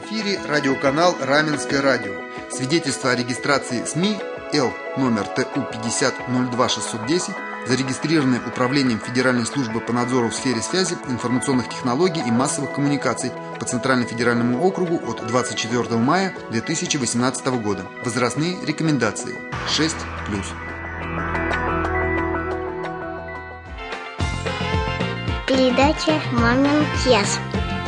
эфире радиоканал «Раменское радио». Свидетельство о регистрации СМИ Л номер ТУ 50-02-610, зарегистрированное Управлением Федеральной службы по надзору в сфере связи, информационных технологий и массовых коммуникаций по Центральному федеральному округу от 24 мая 2018 года. Возрастные рекомендации 6+. Передача «Мамин час».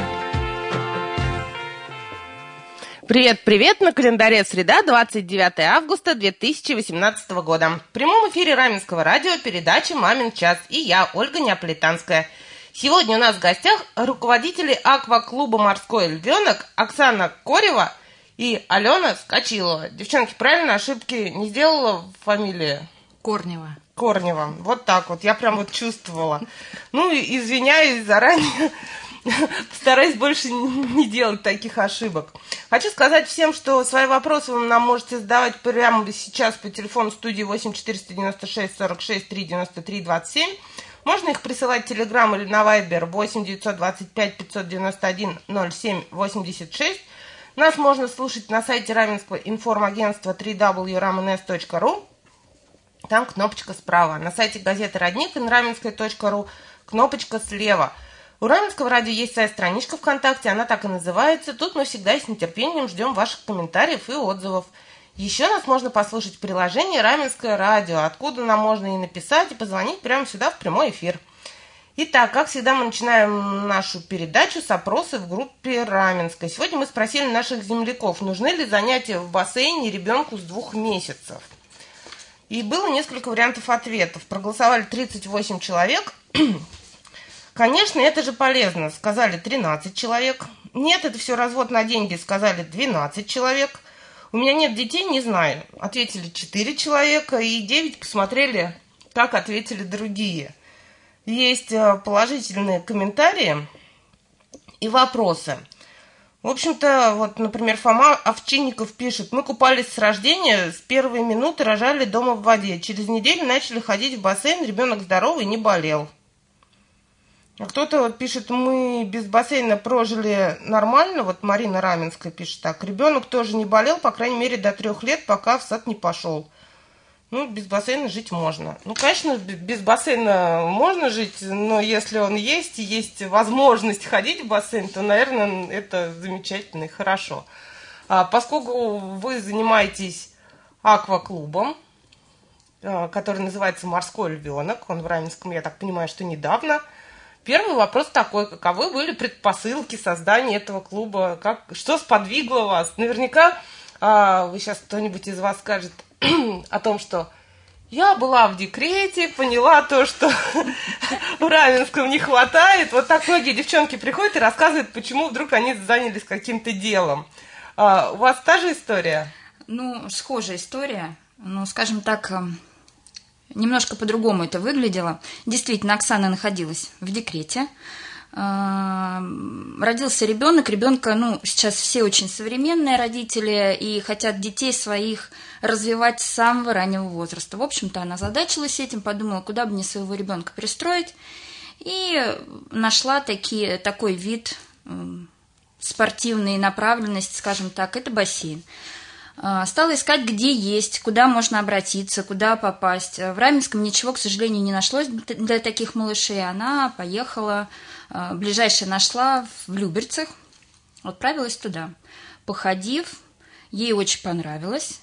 Привет-привет! На календаре среда, 29 августа 2018 года. В прямом эфире Раменского радио передача «Мамин час» и я, Ольга Неаполитанская. Сегодня у нас в гостях руководители акваклуба «Морской львенок» Оксана Корева и Алена Скочилова. Девчонки, правильно ошибки не сделала в фамилии? Корнева. Вот так вот, я прям вот чувствовала. Ну, извиняюсь заранее. Постараюсь больше не делать таких ошибок. Хочу сказать всем, что свои вопросы вы нам можете задавать прямо сейчас по телефону студии 8 496 46 3 93 27. Можно их присылать в Телеграм или на Вайбер 8 925 591 07 86. Нас можно слушать на сайте Раменского информагентства www.ramenes.ru. Там кнопочка справа. На сайте газеты «Родник» и раменская.ру кнопочка слева. У Раменского радио есть своя страничка ВКонтакте, она так и называется. Тут мы всегда с нетерпением ждем ваших комментариев и отзывов. Еще нас можно послушать в приложении «Раменское радио», откуда нам можно и написать, и позвонить прямо сюда в прямой эфир. Итак, как всегда, мы начинаем нашу передачу с опроса в группе Раменской. Сегодня мы спросили наших земляков, нужны ли занятия в бассейне ребенку с 2 месяцев. И было несколько вариантов ответов. Проголосовали 38 человек. Конечно, это же полезно, сказали 13 человек. Нет, это все развод на деньги, сказали 12 человек. У меня нет детей, не знаю. Ответили 4 человека, и 9 посмотрели, как ответили другие. Есть положительные комментарии и вопросы. В общем-то, вот, например, Фома Овчинников пишет: мы купались с рождения, с первой минуты рожали дома в воде. Через неделю начали ходить в бассейн, ребенок здоровый, не болел. А кто-то вот пишет: мы без бассейна прожили нормально. Вот Марина Раменская пишет так: ребенок тоже не болел, по крайней мере, до 3 лет, пока в сад не пошел. Ну, без бассейна жить можно. Ну, конечно, без бассейна можно жить, но если он есть, и есть возможность ходить в бассейн, то, наверное, это замечательно и хорошо. Поскольку вы занимаетесь акваклубом, который называется «Морской львенок», он в Раменском, я так понимаю, что недавно. Первый вопрос такой: каковы были предпосылки создания этого клуба? Что сподвигло вас? Наверняка вы сейчас кто-нибудь из вас скажет о том, что я была в декрете, поняла то, что в Раменском не хватает. Вот так многие девчонки приходят и рассказывают, почему вдруг они занялись каким-то делом. У вас та же история? Ну, схожая история. Ну, скажем так, немножко по-другому это выглядело. Действительно, Оксана находилась в декрете. Родился ребенка, ну, сейчас все очень современные родители и хотят детей своих развивать с самого раннего возраста. В общем-то, она озадачилась этим, подумала, куда бы мне своего ребенка пристроить, и нашла такой вид спортивной направленности, скажем так, это бассейн. Стала искать, где есть, куда можно обратиться, куда попасть. В Раменском ничего, к сожалению, не нашлось для таких малышей. Она поехала, ближайшее нашла в Люберцах, отправилась туда. Походив, ей очень понравилось.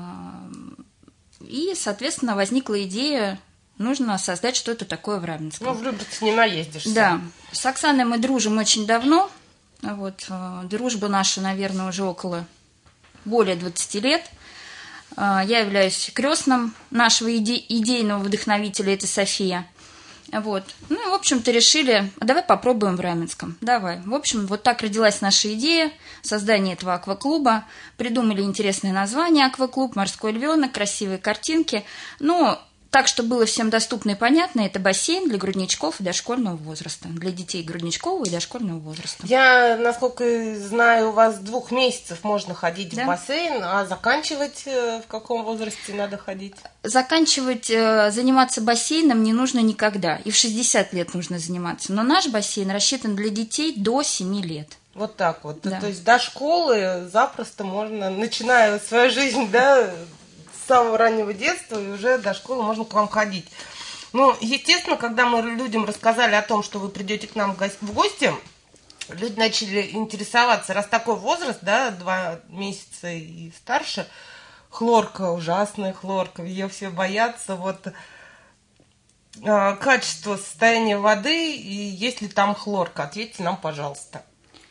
И, соответственно, возникла идея, нужно создать что-то такое в Раменском. Ну, в Люберцах не наездишься. Да. С Оксаной мы дружим очень давно. Вот, дружба наша, наверное, уже более 20 лет. Я являюсь крестным нашего идейного вдохновителя, это София. Вот. Ну, и, в общем-то, решили, давай попробуем в Раменском. Давай. В общем, вот так родилась наша идея создания этого акваклуба. Придумали интересное название акваклуб, «Морской львенок», красивые картинки. Ну, так, чтобы было всем доступно и понятно, это бассейн для грудничков и дошкольного возраста. Для детей грудничкового и дошкольного возраста. Я, насколько знаю, у вас с 2 месяцев можно ходить в бассейн, а заканчивать в каком возрасте надо ходить? Заканчивать, заниматься бассейном не нужно никогда. И в 60 лет нужно заниматься. Но наш бассейн рассчитан для детей до 7 лет. Вот так вот. Да. То есть до школы запросто можно, начиная свою жизнь, да, с самого раннего детства, и уже до школы можно к вам ходить. Ну, естественно, когда мы людям рассказали о том, что вы придете к нам в гости, люди начали интересоваться, раз такой возраст, да, 2 месяца и старше, хлорка, ужасная хлорка, ее все боятся, вот качество, состояние воды и есть ли там хлорка, ответьте нам, пожалуйста.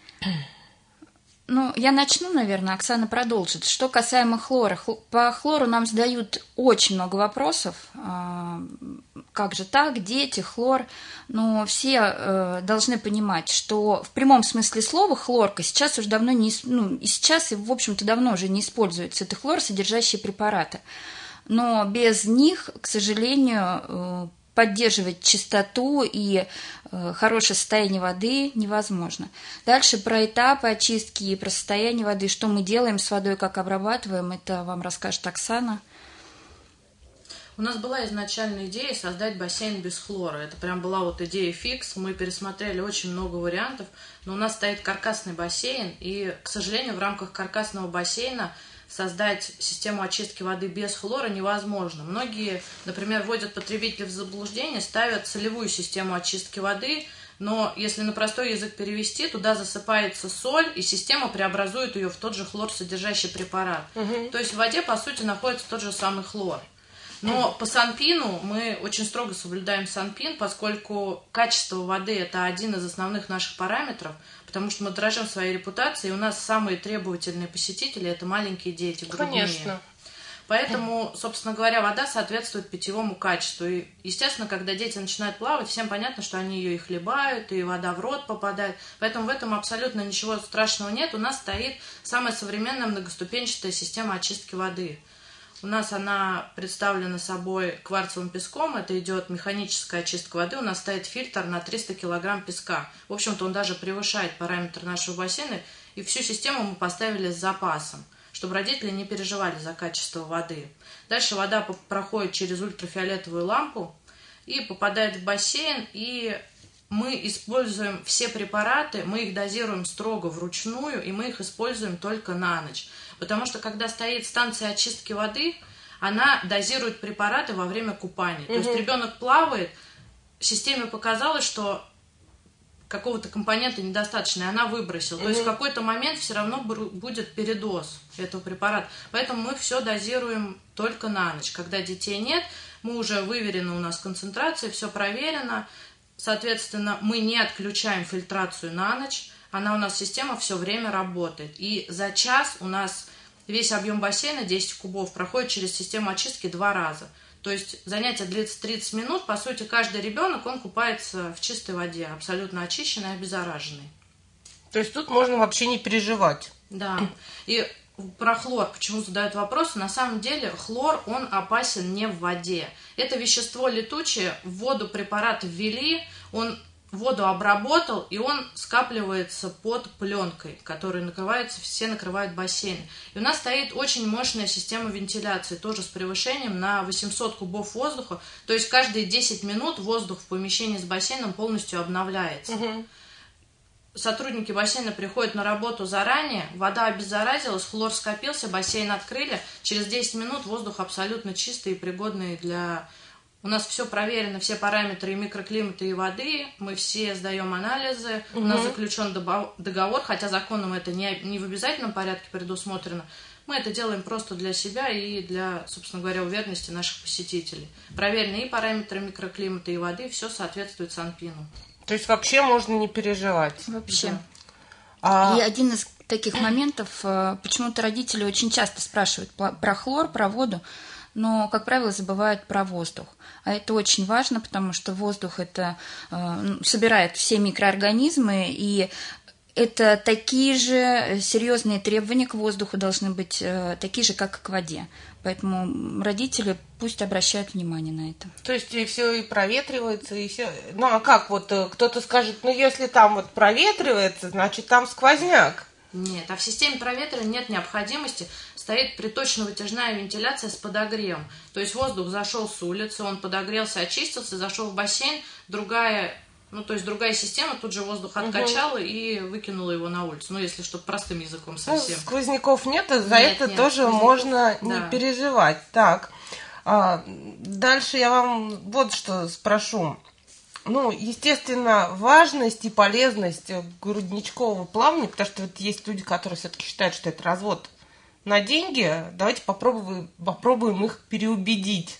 Ну, я начну, наверное, Оксана продолжит. Что касаемо хлора. По хлору нам задают очень много вопросов. Как же так, дети, хлор. Но все должны понимать, что в прямом смысле слова хлорка сейчас уже давно не... Ну, и сейчас, и, в общем-то, давно уже не используется. Это хлорсодержащие препараты. Но без них, к сожалению, поддерживать чистоту и хорошее состояние воды невозможно. Дальше про этапы очистки и про состояние воды, что мы делаем с водой, как обрабатываем, это вам расскажет Оксана. У нас была изначальная идея создать бассейн без хлора. Это прям была вот идея фикс. Мы пересмотрели очень много вариантов, но у нас стоит каркасный бассейн, и, к сожалению, в рамках каркасного бассейна создать систему очистки воды без хлора невозможно. Многие, например, вводят потребителей в заблуждение, ставят солевую систему очистки воды, но если на простой язык перевести, туда засыпается соль, и система преобразует ее в тот же хлорсодержащий препарат. То есть в воде, по сути, находится тот же самый хлор. Но по Санпину мы очень строго соблюдаем Санпин, поскольку качество воды – это один из основных наших параметров, потому что мы дорожим своей репутацией, и у нас самые требовательные посетители – это маленькие дети, грудные. Конечно. Поэтому, собственно говоря, вода соответствует питьевому качеству. И, естественно, когда дети начинают плавать, всем понятно, что они ее и хлебают, и вода в рот попадает. Поэтому в этом абсолютно ничего страшного нет. У нас стоит самая современная многоступенчатая система очистки воды. У нас она представлена собой кварцевым песком, это идет механическая очистка воды, у нас стоит фильтр на 300 килограмм песка. В общем-то, он даже превышает параметры нашего бассейна, и всю систему мы поставили с запасом, чтобы родители не переживали за качество воды. Дальше вода проходит через ультрафиолетовую лампу и попадает в бассейн, и мы используем все препараты, мы их дозируем строго вручную, и мы их используем только на ночь. Потому что, когда стоит станция очистки воды, она дозирует препараты во время купания. То есть ребенок плавает, системе показалось, что какого-то компонента недостаточно, и она выбросила. То есть в какой-то момент все равно будет передоз этого препарата. Поэтому мы все дозируем только на ночь. Когда детей нет, мы уже выверены у нас концентрация, все проверено. Соответственно, мы не отключаем фильтрацию на ночь. Она у нас, система, все время работает. И за час у нас весь объем бассейна, 10 кубов, проходит через систему очистки 2 раза. То есть занятие длится 30 минут. По сути, каждый ребенок, он купается в чистой воде, абсолютно очищенной, обеззараженной. То есть тут можно вообще не переживать. Да. И про хлор, почему задают вопросы, на самом деле хлор, он опасен не в воде. Это вещество летучее, в воду препарат ввели, он воду обработал, и он скапливается под пленкой, которой накрывается, все накрывают бассейн. И у нас стоит очень мощная система вентиляции, тоже с превышением на 800 кубов воздуха, то есть каждые 10 минут воздух в помещении с бассейном полностью обновляется. Сотрудники бассейна приходят на работу заранее, вода обеззаразилась, хлор скопился, бассейн открыли, через 10 минут воздух абсолютно чистый и пригодный для... У нас все проверено, все параметры и микроклимата, и воды, мы все сдаем анализы, у нас заключен договор, хотя законом это не в обязательном порядке предусмотрено. Мы это делаем просто для себя и для, собственно говоря, уверенности наших посетителей. Проверены и параметры микроклимата, и воды, все соответствует Санпину. То есть вообще можно не переживать. Вообще. Да. И один из таких моментов, почему-то родители очень часто спрашивают про хлор, про воду, но, как правило, забывают про воздух. А это очень важно, потому что воздух это собирает все микроорганизмы, и это такие же серьезные требования к воздуху должны быть, такие же, как и к воде. Поэтому родители пусть обращают внимание на это. То есть и все и проветривается, и все. Ну а как вот кто-то скажет, ну если там вот проветривается, значит там сквозняк. Нет, а в системе проветривания нет необходимости. Стоит приточно-вытяжная вентиляция с подогревом. То есть воздух зашел с улицы, он подогрелся, очистился, зашел в бассейн, другая Ну, то есть другая система тут же воздух откачала и выкинула его на улицу. Ну, если чтобы простым языком совсем. Ну, сквозняков нет, за Нет, это нет, тоже сквозняков, можно не да. переживать. Так, дальше я вам вот что спрошу. Ну, естественно, важность и полезность грудничкового плавания, потому что вот есть люди, которые все-таки считают, что это развод на деньги. Давайте попробуем их переубедить.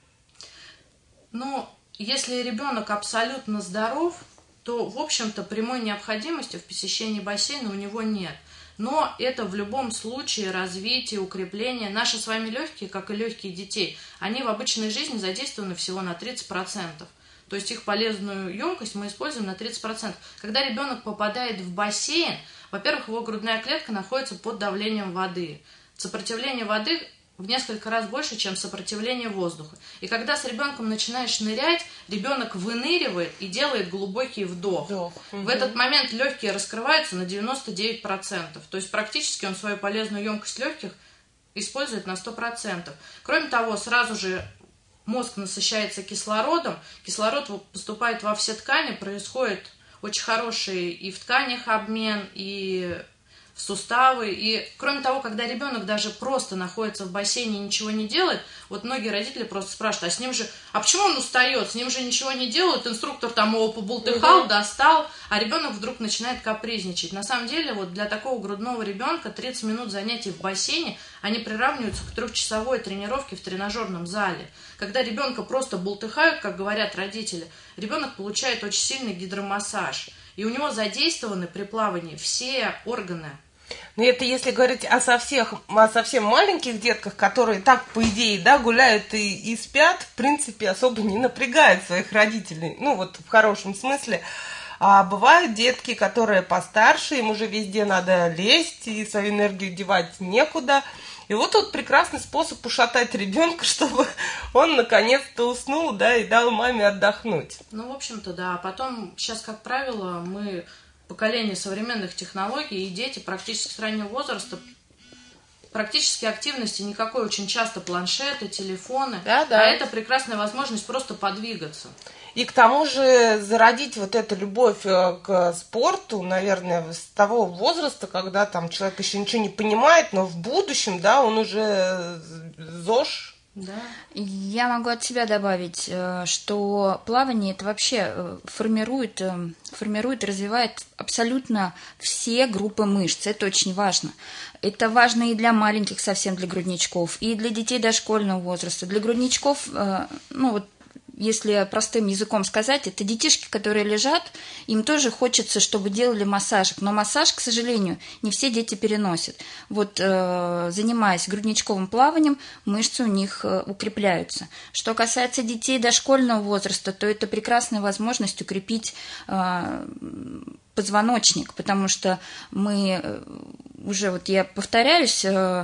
Ну, если ребенок абсолютно здоров, то, в общем-то, прямой необходимости в посещении бассейна у него нет. Но это в любом случае развитие, укрепление. Наши с вами легкие, как и легкие детей, они в обычной жизни задействованы всего на 30%. То есть их полезную емкость мы используем на 30%. Когда ребенок попадает в бассейн, во-первых, его грудная клетка находится под давлением воды. Сопротивление воды в несколько раз больше, чем сопротивление воздуха. И когда с ребенком начинаешь нырять, ребенок выныривает и делает глубокий вдох. В этот момент легкие раскрываются на 99%. То есть практически он свою полезную емкость легких использует на 100%. Кроме того, сразу же мозг насыщается кислородом, кислород поступает во все ткани, происходит очень хороший и в тканях обмен, и в суставы. И кроме того, когда ребенок даже просто находится в бассейне и ничего не делает, вот многие родители просто спрашивают, а почему он устает, с ним же ничего не делают, инструктор там его побултыхал, достал, а ребенок вдруг начинает капризничать. На самом деле, вот для такого грудного ребенка 30 минут занятий в бассейне, они приравниваются к 3-часовой тренировке в тренажерном зале. Когда ребенка просто бултыхают, как говорят родители, ребенок получает очень сильный гидромассаж, и у него задействованы при плавании все органы. Ну, это если говорить о совсем маленьких детках, которые так, по идее, да, гуляют и спят, в принципе, особо не напрягают своих родителей. Ну, вот в хорошем смысле. А бывают детки, которые постарше, им уже везде надо лезть, и свою энергию девать некуда. И вот тут прекрасный способ ушатать ребенка, чтобы он наконец-то уснул, да, и дал маме отдохнуть. Ну, в общем-то, да. Потом, сейчас, как правило, поколение современных технологий, и дети практически с раннего возраста, практически активности никакой, очень часто планшеты, телефоны, да. А это прекрасная возможность просто подвигаться. И к тому же зародить вот эту любовь к спорту, наверное, с того возраста, когда там человек еще ничего не понимает, но в будущем, да, он уже ЗОЖ. Да. Я могу от себя добавить, что плавание это вообще формирует, развивает абсолютно все группы мышц. Это очень важно. Это важно и для маленьких, совсем для грудничков, и для детей дошкольного возраста. Для грудничков, ну вот, если простым языком сказать, это детишки, которые лежат, им тоже хочется, чтобы делали массажик. Но массаж, к сожалению, не все дети переносят. Вот занимаясь грудничковым плаванием, мышцы у них укрепляются. Что касается детей дошкольного возраста, то это прекрасная возможность укрепить позвоночник, потому что мы уже, вот я повторяюсь,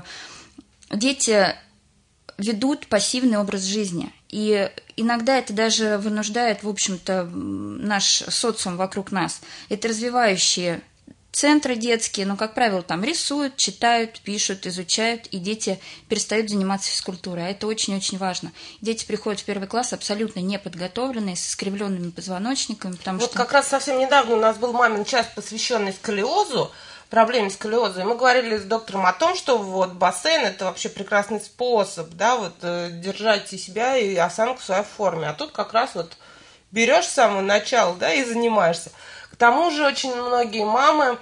дети ведут пассивный образ жизни. И иногда это даже вынуждает, в общем-то, наш социум вокруг нас. Это развивающие центры детские, но, как правило, там рисуют, читают, пишут, изучают, и дети перестают заниматься физкультурой. А это очень-очень важно. Дети приходят в первый класс абсолютно неподготовленные, с искривленными позвоночниками. Потому вот что... как раз совсем недавно у нас был мамин час, посвященный сколиозу, проблеме сколиоза. И мы говорили с доктором о том, что вот бассейн – это вообще прекрасный способ, да, вот держать и себя, и осанку в своей форме. А тут как раз вот берешь с самого начала, да, и занимаешься. К тому же очень многие мамы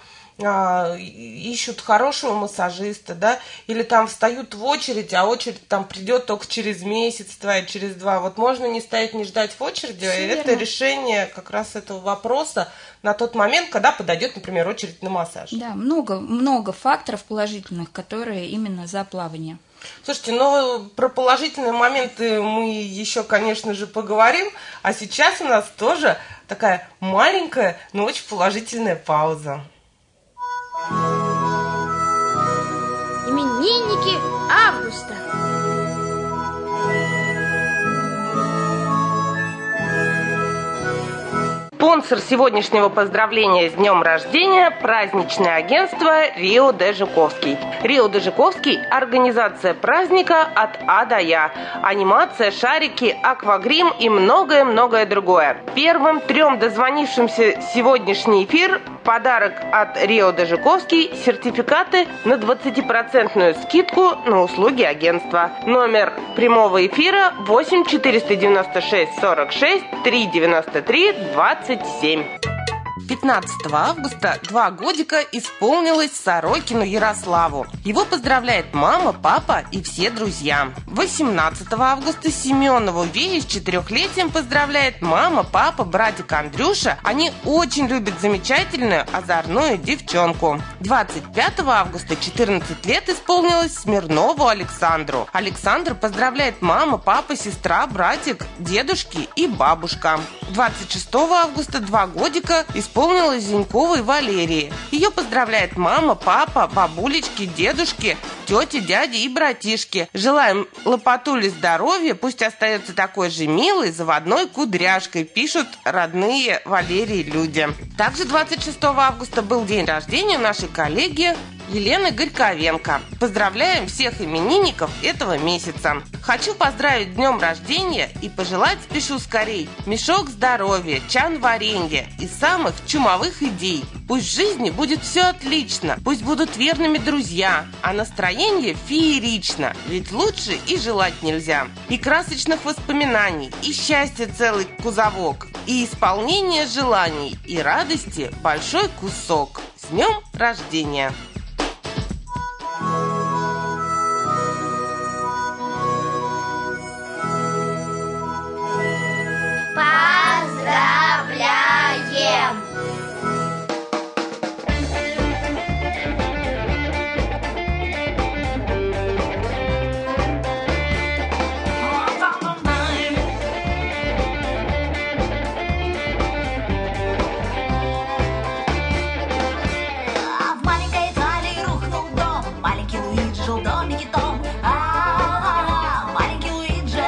ищут хорошего массажиста, да, или там встают в очередь, а очередь там придет только через месяц, через 2. Вот можно не стоять, не ждать в очереди, и это решение как раз этого вопроса на тот момент, когда подойдет, например, очередь на массаж. Да, много факторов положительных, которые именно за плавание. Слушайте, ну про положительные моменты мы еще, конечно же, поговорим, а сейчас у нас тоже такая маленькая, но очень положительная пауза. Именинники августа. Спонсор сегодняшнего поздравления с днем рождения – праздничное агентство «Рио де Жуковский». «Рио де Жуковский» – организация праздника от А до Я. Анимация, шарики, аквагрим и многое-многое другое. Первым 3 дозвонившимся сегодняшний эфир – подарок от «Рио де Жуковский» – сертификаты на 20% скидку на услуги агентства. Номер прямого эфира 8 496 46 393 27. 15 августа 2 годика исполнилось Сорокину Ярославу. Его поздравляет мама, папа и все друзья. 18 августа Семенову Вее с 4-летием поздравляет мама, папа, братик Андрюша. Они очень любят замечательную озорную девчонку. 25 августа 14 лет исполнилось Смирнову Александру. Александр поздравляет мама, папа, сестра, братик, дедушки и бабушка. 26 августа 2 годика исполнилось Зиньковой Валерии. Ее поздравляет мама, папа, бабулечки, дедушки, тети, дяди и братишки. Желаем Лопатуле здоровья, пусть остается такой же милой, заводной кудряшкой, пишут родные Валерии люди. Также 26 августа был день рождения нашей коллеги Елены Горьковенко. Поздравляем всех именинников этого месяца. Хочу поздравить с днем рождения и пожелать спешу скорей мешок здоровья, чан варенья и самых чумовых идей. Пусть в жизни будет все отлично, пусть будут верными друзья, а настроение феерично, ведь лучше и желать нельзя. И красочных воспоминаний, и счастья целый кузовок, и исполнение желаний, и радости большой кусок. С днем рождения! Поздравляем! В маленькой Италии рухнул дом. Маленький Луиджи жил в домике том. Маленький Луиджи.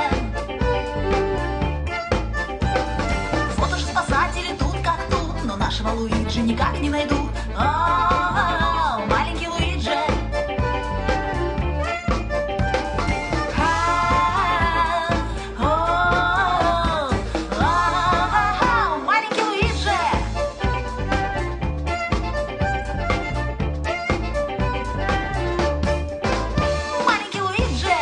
Вот уже спасатели тут как тут, но нашего Луиджи никак не найдут. Маленький Луиджи. Маленький Луиджи. Маленький Луиджи.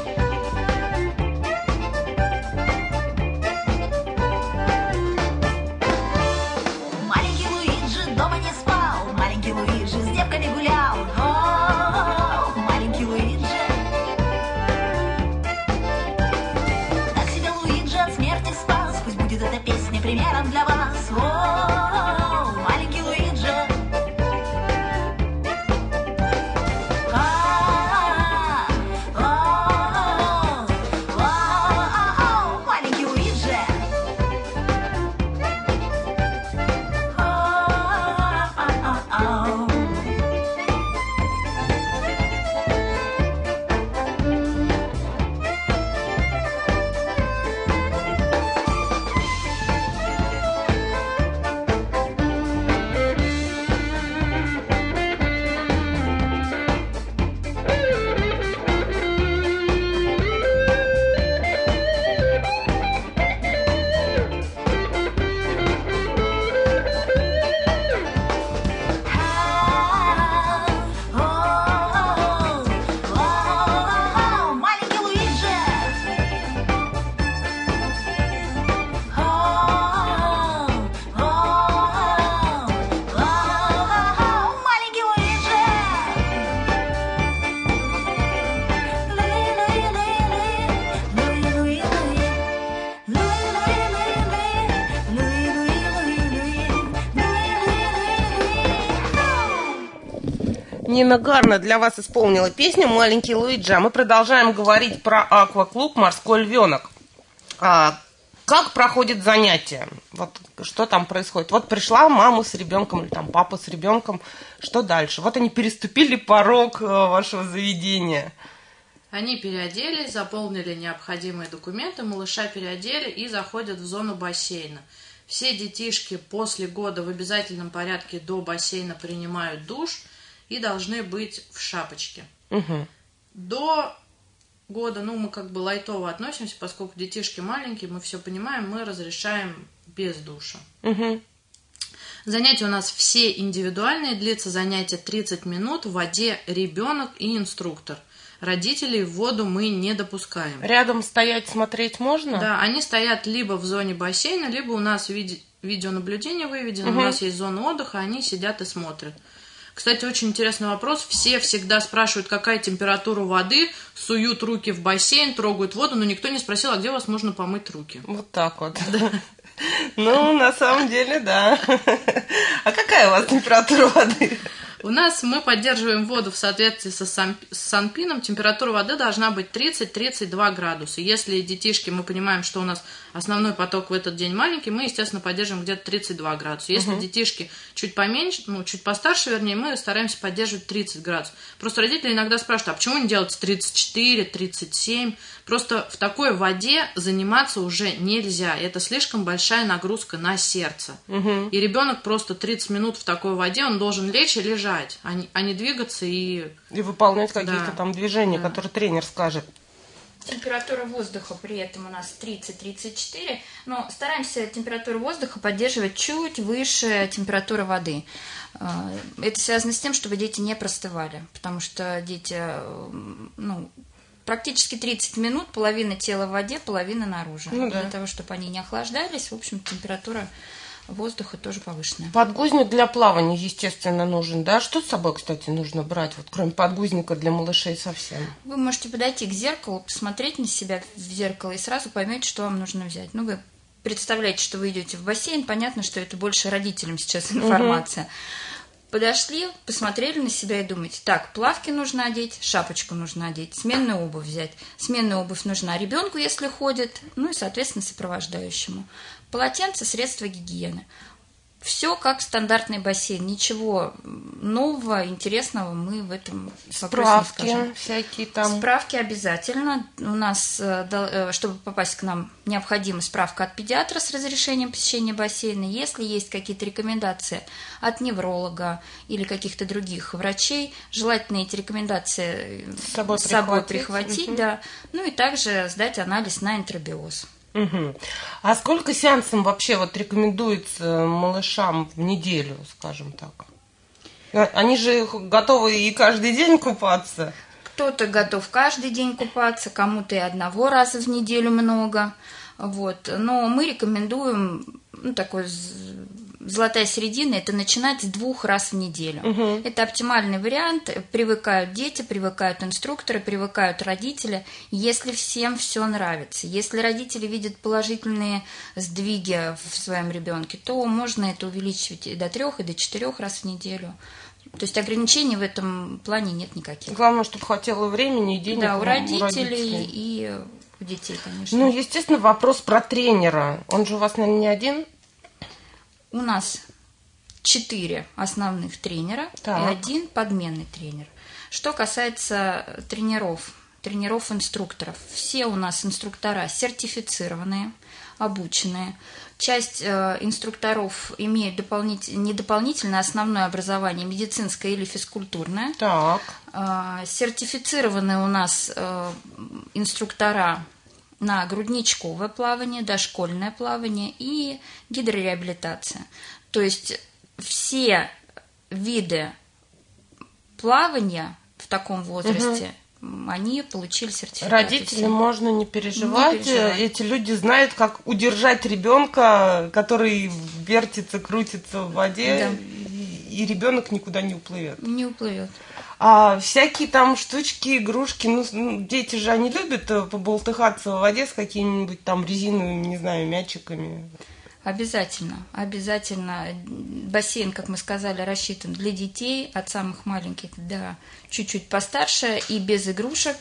Маленький Луиджи дома не спал. Маленький Луиджи с девками гулял. Маленький Луиджи. Так себя Луиджи от смерти спас. Пусть будет эта песня примером для вас. Маленький Луиджи. Маленький Луиджи. Маленький Луиджи. Маленький Луиджи. Нина Гарна для вас исполнила песню «Маленький Луиджи». А мы продолжаем говорить про акваклуб «Морской львенок». Как проходит занятие? Вот что там происходит? Вот пришла мама с ребенком или там папа с ребенком. Что дальше? Вот они переступили порог вашего заведения. Они переоделись, заполнили необходимые документы, малыша переодели и заходят в зону бассейна. Все детишки после года в обязательном порядке до бассейна принимают душ и должны быть в шапочке. Угу. До года, мы как бы лайтово относимся, поскольку детишки маленькие, мы все понимаем, мы разрешаем без душа. Угу. Занятия у нас все индивидуальные, длится занятие 30 минут, в воде ребенок и инструктор. Родителей в воду мы не допускаем. Рядом стоять, смотреть можно? Да, они стоят либо в зоне бассейна, либо у нас видеонаблюдение выведено, у нас есть зона отдыха, они сидят и смотрят. Кстати, очень интересный вопрос. Все всегда спрашивают, какая температура воды, суют руки в бассейн, трогают воду, но никто не спросил, а где у вас можно помыть руки. Вот так вот. Ну, на самом деле, да. А какая у вас температура воды? У нас мы поддерживаем воду в соответствии с Санпином. Температура воды должна быть 30-32 градуса. Если детишки, мы понимаем, что у нас основной поток в этот день маленький, мы, естественно, поддерживаем где-то 32 градуса. Если детишки чуть поменьше, чуть постарше, вернее, мы стараемся поддерживать 30 градусов. Просто родители иногда спрашивают, а почему не делать 34, 37? Просто в такой воде заниматься уже нельзя. Это слишком большая нагрузка на сердце. И ребенок просто 30 минут в такой воде, он должен лечь и лежать, а не двигаться и выполнять какие-то там движения, которые тренер скажет. Температура воздуха при этом у нас 30-34, но стараемся температуру воздуха поддерживать чуть выше температуры воды. Это связано с тем, чтобы дети не простывали, потому что дети, практически 30 минут, половина тела в воде, половина наружу. Для того, чтобы они не охлаждались, в общем, температура воздуха тоже повышенная. Подгузник для плавания, естественно, нужен, да? Что с собой, кстати, нужно брать, вот кроме подгузника для малышей совсем? Вы можете подойти к зеркалу, посмотреть на себя в зеркало и сразу поймете, что вам нужно взять. Вы представляете, что вы идете в бассейн, понятно, что это больше родителям сейчас информация. Подошли, посмотрели на себя и думаете, так, плавки нужно одеть, шапочку нужно одеть, сменную обувь взять. Сменная обувь нужна ребенку, если ходит, и, соответственно, сопровождающему. Полотенце, средства гигиены. Все как стандартный бассейн. Ничего нового, интересного мы в этом вопросе не скажем. Всякие там. Справки обязательно. У нас, чтобы попасть к нам, необходима справка от педиатра с разрешением посещения бассейна. Если есть какие-то рекомендации от невролога или каких-то других врачей, желательно эти рекомендации с собой прихватить. Да. И также сдать анализ на энтеробиоз. А сколько сеансов вообще рекомендуется малышам в неделю, скажем так? Они же готовы и каждый день купаться. Кто-то готов каждый день купаться, кому-то и одного раза в неделю много. Но мы рекомендуем, такой золотая середина, это начинать с 2 раз в неделю. Это оптимальный вариант. Привыкают дети, привыкают инструкторы, привыкают родители, если всем все нравится. Если родители видят положительные сдвиги в своем ребенке, то можно это увеличивать и до 3, и до 4 раз в неделю. То есть ограничений в этом плане нет никаких. Главное, чтобы хватило времени и денег. Да, у родителей и у детей, конечно. Естественно, вопрос про тренера. Он же у вас, наверное, не один? У нас 4 основных тренера и 1 подменный тренер. Что касается тренеров-инструкторов, все у нас инструктора сертифицированные, обученные. Часть инструкторов имеют не дополнительное, основное образование, медицинское или физкультурное. Сертифицированные у нас инструктора на грудничковое плавание, дошкольное плавание и гидрореабилитация. То есть все виды плавания в таком возрасте, они получили сертификат. Родителям можно не переживать. Эти люди знают, как удержать ребенка, который вертится, крутится в воде, и ребенок никуда не уплывет. Не уплывет. А всякие там штучки, игрушки, дети же, они любят поболтыхаться в воде с какими-нибудь там резиновыми, не знаю, мячиками. Обязательно. Бассейн, как мы сказали, рассчитан для детей, от самых маленьких до чуть-чуть постарше, и без игрушек.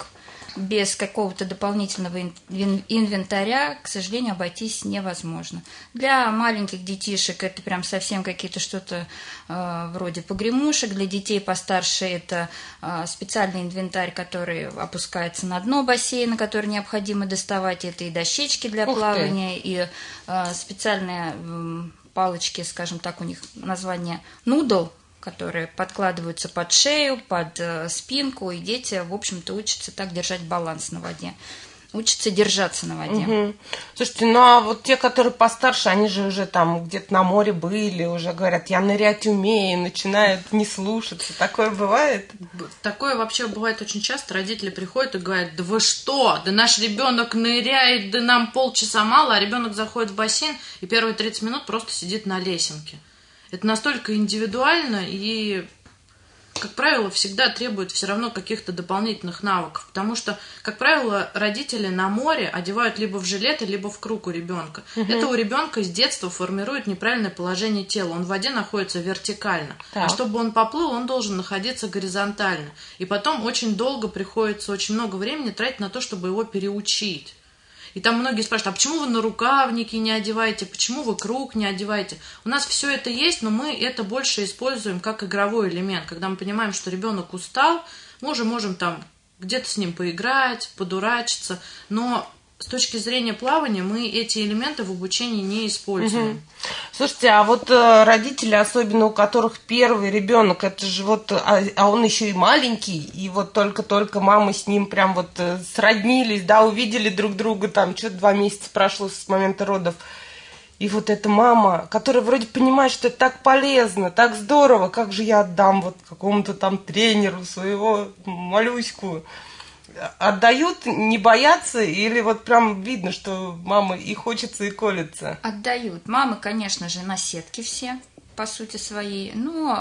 без какого-то дополнительного инвентаря, к сожалению, обойтись невозможно. Для маленьких детишек это прям совсем какие-то что-то вроде погремушек. Для детей постарше это специальный инвентарь, который опускается на дно бассейна, который необходимо доставать. Это и дощечки для плавания, и специальные палочки, скажем так, у них название нудл, которые подкладываются под шею, под спинку, и дети, в общем-то, учатся так держать баланс на воде, учатся держаться на воде. Угу. Слушайте, ну а вот те, которые постарше, они же уже там где-то на море были, уже говорят, я нырять умею, начинают не слушаться. Такое бывает? Такое вообще бывает очень часто. Родители приходят и говорят, да вы что, да наш ребенок ныряет, да нам полчаса мало, а ребенок заходит в бассейн и первые 30 минут просто сидит на лесенке. Это настолько индивидуально и, как правило, всегда требует все равно каких-то дополнительных навыков. Потому что, как правило, родители на море одевают либо в жилеты, либо в круг у ребенка. Это у ребенка с детства формирует неправильное положение тела. Он в воде находится вертикально. Так. А чтобы он поплыл, он должен находиться горизонтально. И потом очень долго приходится, очень много времени тратить на то, чтобы его переучить. И там многие спрашивают, а почему вы на рукавники не одеваете, почему вы круг не одеваете? У нас все это есть, но мы это больше используем как игровой элемент. Когда мы понимаем, что ребенок устал, мы уже можем там где-то с ним поиграть, подурачиться, но с точки зрения плавания мы эти элементы в обучении не используем. Угу. Слушайте, а вот родители, особенно у которых первый ребенок, это же вот, а он еще и маленький, и вот только-только мама с ним прям вот сроднились, да, увидели друг друга, там что-то 2 месяца прошло с момента родов. И вот эта мама, которая вроде понимает, что это так полезно, так здорово, как же я отдам вот какому-то там тренеру своего малюську. Отдают, не боятся, или вот прям видно, что мама и хочется, и колется? Отдают. Мамы, конечно же, на сетке все, по сути своей.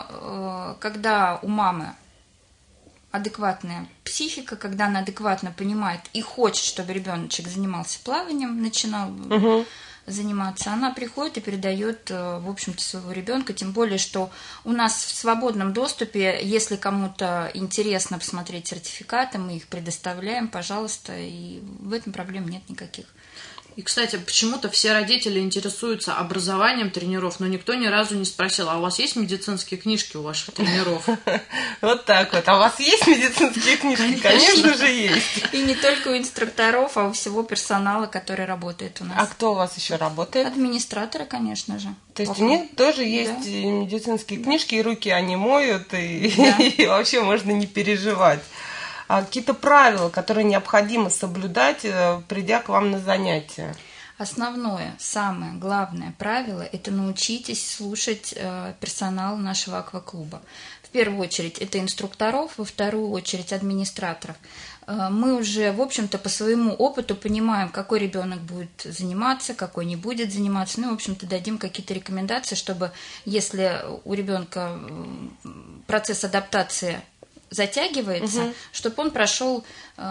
Но когда у мамы адекватная психика, когда она адекватно понимает и хочет, чтобы ребеночек занимался плаванием, начинал заниматься, она приходит и передает, в общем-то, своего ребенка, тем более, что у нас в свободном доступе, если кому-то интересно посмотреть сертификаты, мы их предоставляем, пожалуйста, и в этом проблем нет никаких. И, кстати, почему-то все родители интересуются образованием тренеров, но никто ни разу не спросил, а у вас есть медицинские книжки у ваших тренеров? Вот так вот. А у вас есть медицинские книжки? Конечно же есть. И не только у инструкторов, а у всего персонала, который работает у нас. А кто у вас еще работает? Администраторы, конечно же. То есть у них тоже есть медицинские книжки, и руки они моют, и вообще можно не переживать. А какие-то правила, которые необходимо соблюдать, придя к вам на занятия? Основное, самое главное правило – это научитесь слушать персонал нашего акваклуба. В первую очередь это инструкторов, во вторую очередь администраторов. Мы уже, в общем-то, по своему опыту понимаем, какой ребенок будет заниматься, какой не будет заниматься. Ну, в общем-то, дадим какие-то рекомендации, чтобы, если у ребенка процесс адаптации затягивается, чтобы он прошел,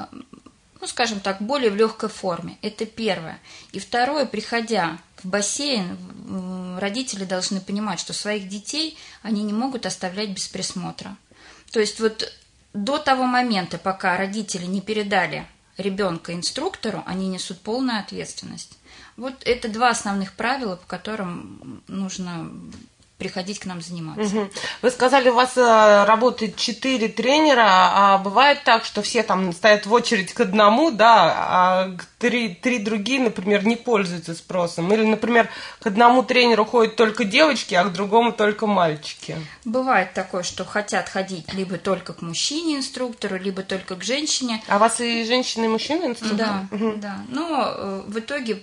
ну, скажем так, более в легкой форме. Это первое. И второе, приходя в бассейн, родители должны понимать, что своих детей они не могут оставлять без присмотра. То есть вот до того момента, пока родители не передали ребенка инструктору, они несут полную ответственность. Вот это 2 основных правила, по которым нужно приходить к нам заниматься. Вы сказали, у вас работает 4 тренера, а бывает так, что все там стоят в очередь к одному, да, а 3 другие, например, не пользуются спросом. Или, например, к одному тренеру ходят только девочки, а к другому только мальчики. Бывает такое, что хотят ходить либо только к мужчине-инструктору, либо только к женщине. А у вас и женщины, и мужчины инструкторы? Да, да. Но в итоге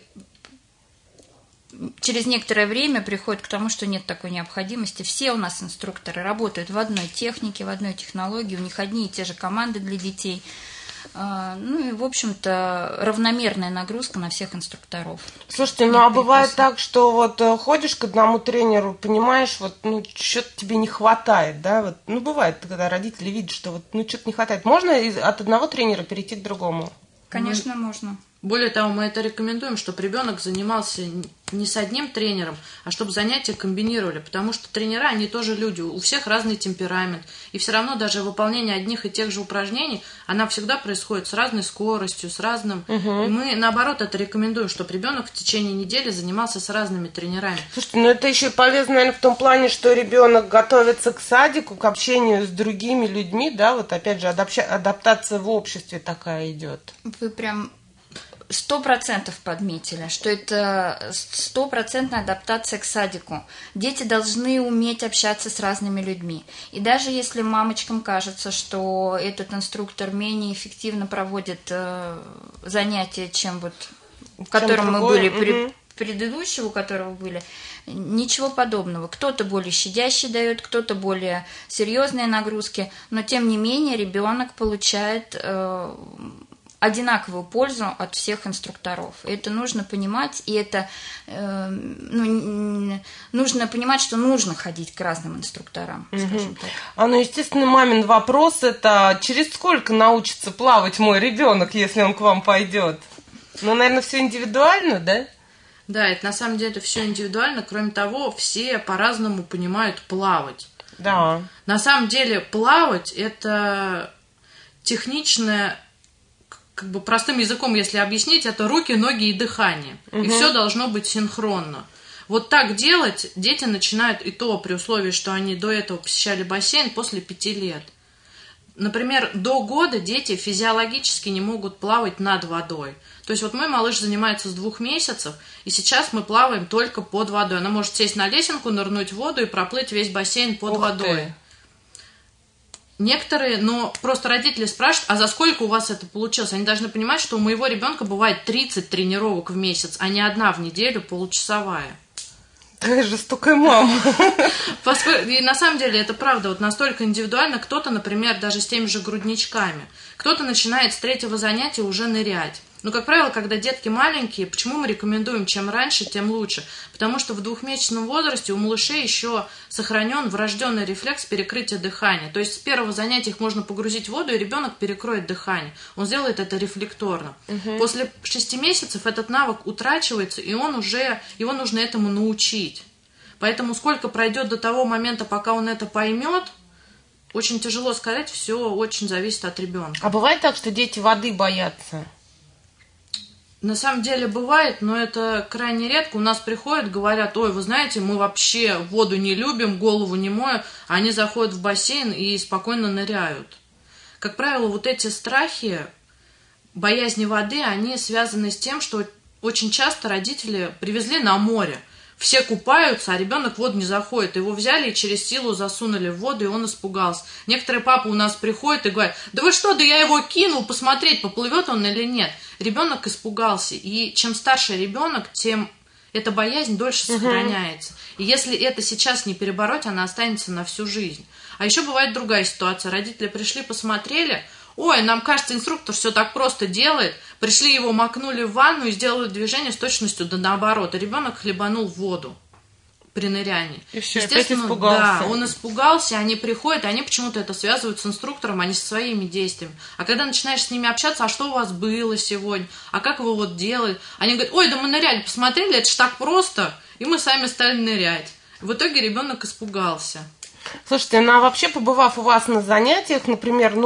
через некоторое время приходит к тому, что нет такой необходимости. Все у нас инструкторы работают в одной технике, в одной технологии, у них одни и те же команды для детей. Ну и, в общем-то, равномерная нагрузка на всех инструкторов. Слушайте, ну а бывает так, что вот ходишь к одному тренеру, понимаешь, вот, ну, что-то тебе не хватает, да? Вот, ну, бывает, когда родители видят, что вот, ну, что-то не хватает. Можно от одного тренера перейти к другому? Конечно, можно. Более того, мы это рекомендуем, чтобы ребенок занимался не с одним тренером, а чтобы занятия комбинировали, потому что тренера, они тоже люди, у всех разный темперамент, и все равно даже выполнение одних и тех же упражнений, она всегда происходит с разной скоростью, с разным. И мы, наоборот, это рекомендуем, чтобы ребенок в течение недели занимался с разными тренерами. Слушайте, ну это еще полезно, наверное, в том плане, что ребенок готовится к садику, к общению с другими людьми, да, вот опять же адаптация в обществе такая идет. Вы прям 100% подметили, что это 100% адаптация к садику. Дети должны уметь общаться с разными людьми. И даже если мамочкам кажется, что этот инструктор менее эффективно проводит занятия, чем вот в котором мы были предыдущего, у которого были, ничего подобного. Кто-то более щадящий дает, кто-то более серьезные нагрузки, но тем не менее ребенок получает одинаковую пользу от всех инструкторов. Это нужно понимать, и это нужно понимать, что нужно ходить к разным инструкторам, скажем так. Ну, естественно, мамин вопрос – это через сколько научится плавать мой ребенок, если он к вам пойдет? Ну, наверное, все индивидуально, да? Да, это на самом деле все индивидуально. Кроме того, все по-разному понимают плавать. Да. На самом деле плавать – это техничное, как бы простым языком, если объяснить, это руки, ноги и дыхание. И все должно быть синхронно. Вот так делать дети начинают, и то при условии, что они до этого посещали бассейн, после 5 лет. Например, до года дети физиологически не могут плавать над водой. То есть вот мой малыш занимается с 2 месяцев, и сейчас мы плаваем только под водой. Она может сесть на лесенку, нырнуть в воду и проплыть весь бассейн под водой. Некоторые, но просто родители спрашивают, а за сколько у вас это получилось? Они должны понимать, что у моего ребенка бывает 30 тренировок в месяц, а не 1 в неделю получасовая. Такая жестокая мама. И на самом деле это правда, вот настолько индивидуально. Кто-то, например, даже с теми же грудничками, кто-то начинает с 3-го занятия уже нырять. Но, как правило, когда детки маленькие, почему мы рекомендуем чем раньше, тем лучше? Потому что в 2-месячном возрасте у малышей еще сохранен врожденный рефлекс перекрытия дыхания. То есть с 1-го занятия их можно погрузить в воду, и ребенок перекроет дыхание. Он сделает это рефлекторно. После 6 месяцев этот навык утрачивается, и его нужно этому научить. Поэтому сколько пройдет до того момента, пока он это поймет, очень тяжело сказать, все очень зависит от ребенка. А бывает так, что дети воды боятся? На самом деле бывает, но это крайне редко. У нас приходят, говорят, ой, вы знаете, мы вообще воду не любим, голову не моем. Они заходят в бассейн и спокойно ныряют. Как правило, вот эти страхи, боязни воды, они связаны с тем, что очень часто родители привезли на море. Все купаются, а ребенок в воду не заходит. Его взяли и через силу засунули в воду, и он испугался. Некоторые папы у нас приходят и говорят, да вы что, да я его кинул посмотреть, поплывет он или нет. Ребенок испугался, и чем старше ребенок, тем эта боязнь дольше сохраняется. И если это сейчас не перебороть, она останется на всю жизнь. А еще бывает другая ситуация. Родители пришли, посмотрели, ой, нам кажется, инструктор все так просто делает. Пришли его, макнули в ванну и сделали движение с точностью да наоборот. И ребенок хлебанул в воду при нырянии. И все, опять испугался. Да, он испугался, они приходят, и они почему-то это связывают с инструктором, а не со своими действиями. А когда начинаешь с ними общаться, а что у вас было сегодня? А как вы вот делали? Они говорят, ой, да мы ныряли, посмотрели, это ж так просто. И мы сами стали нырять. В итоге ребенок испугался. Слушайте, ну а вообще, побывав у вас на занятиях, например,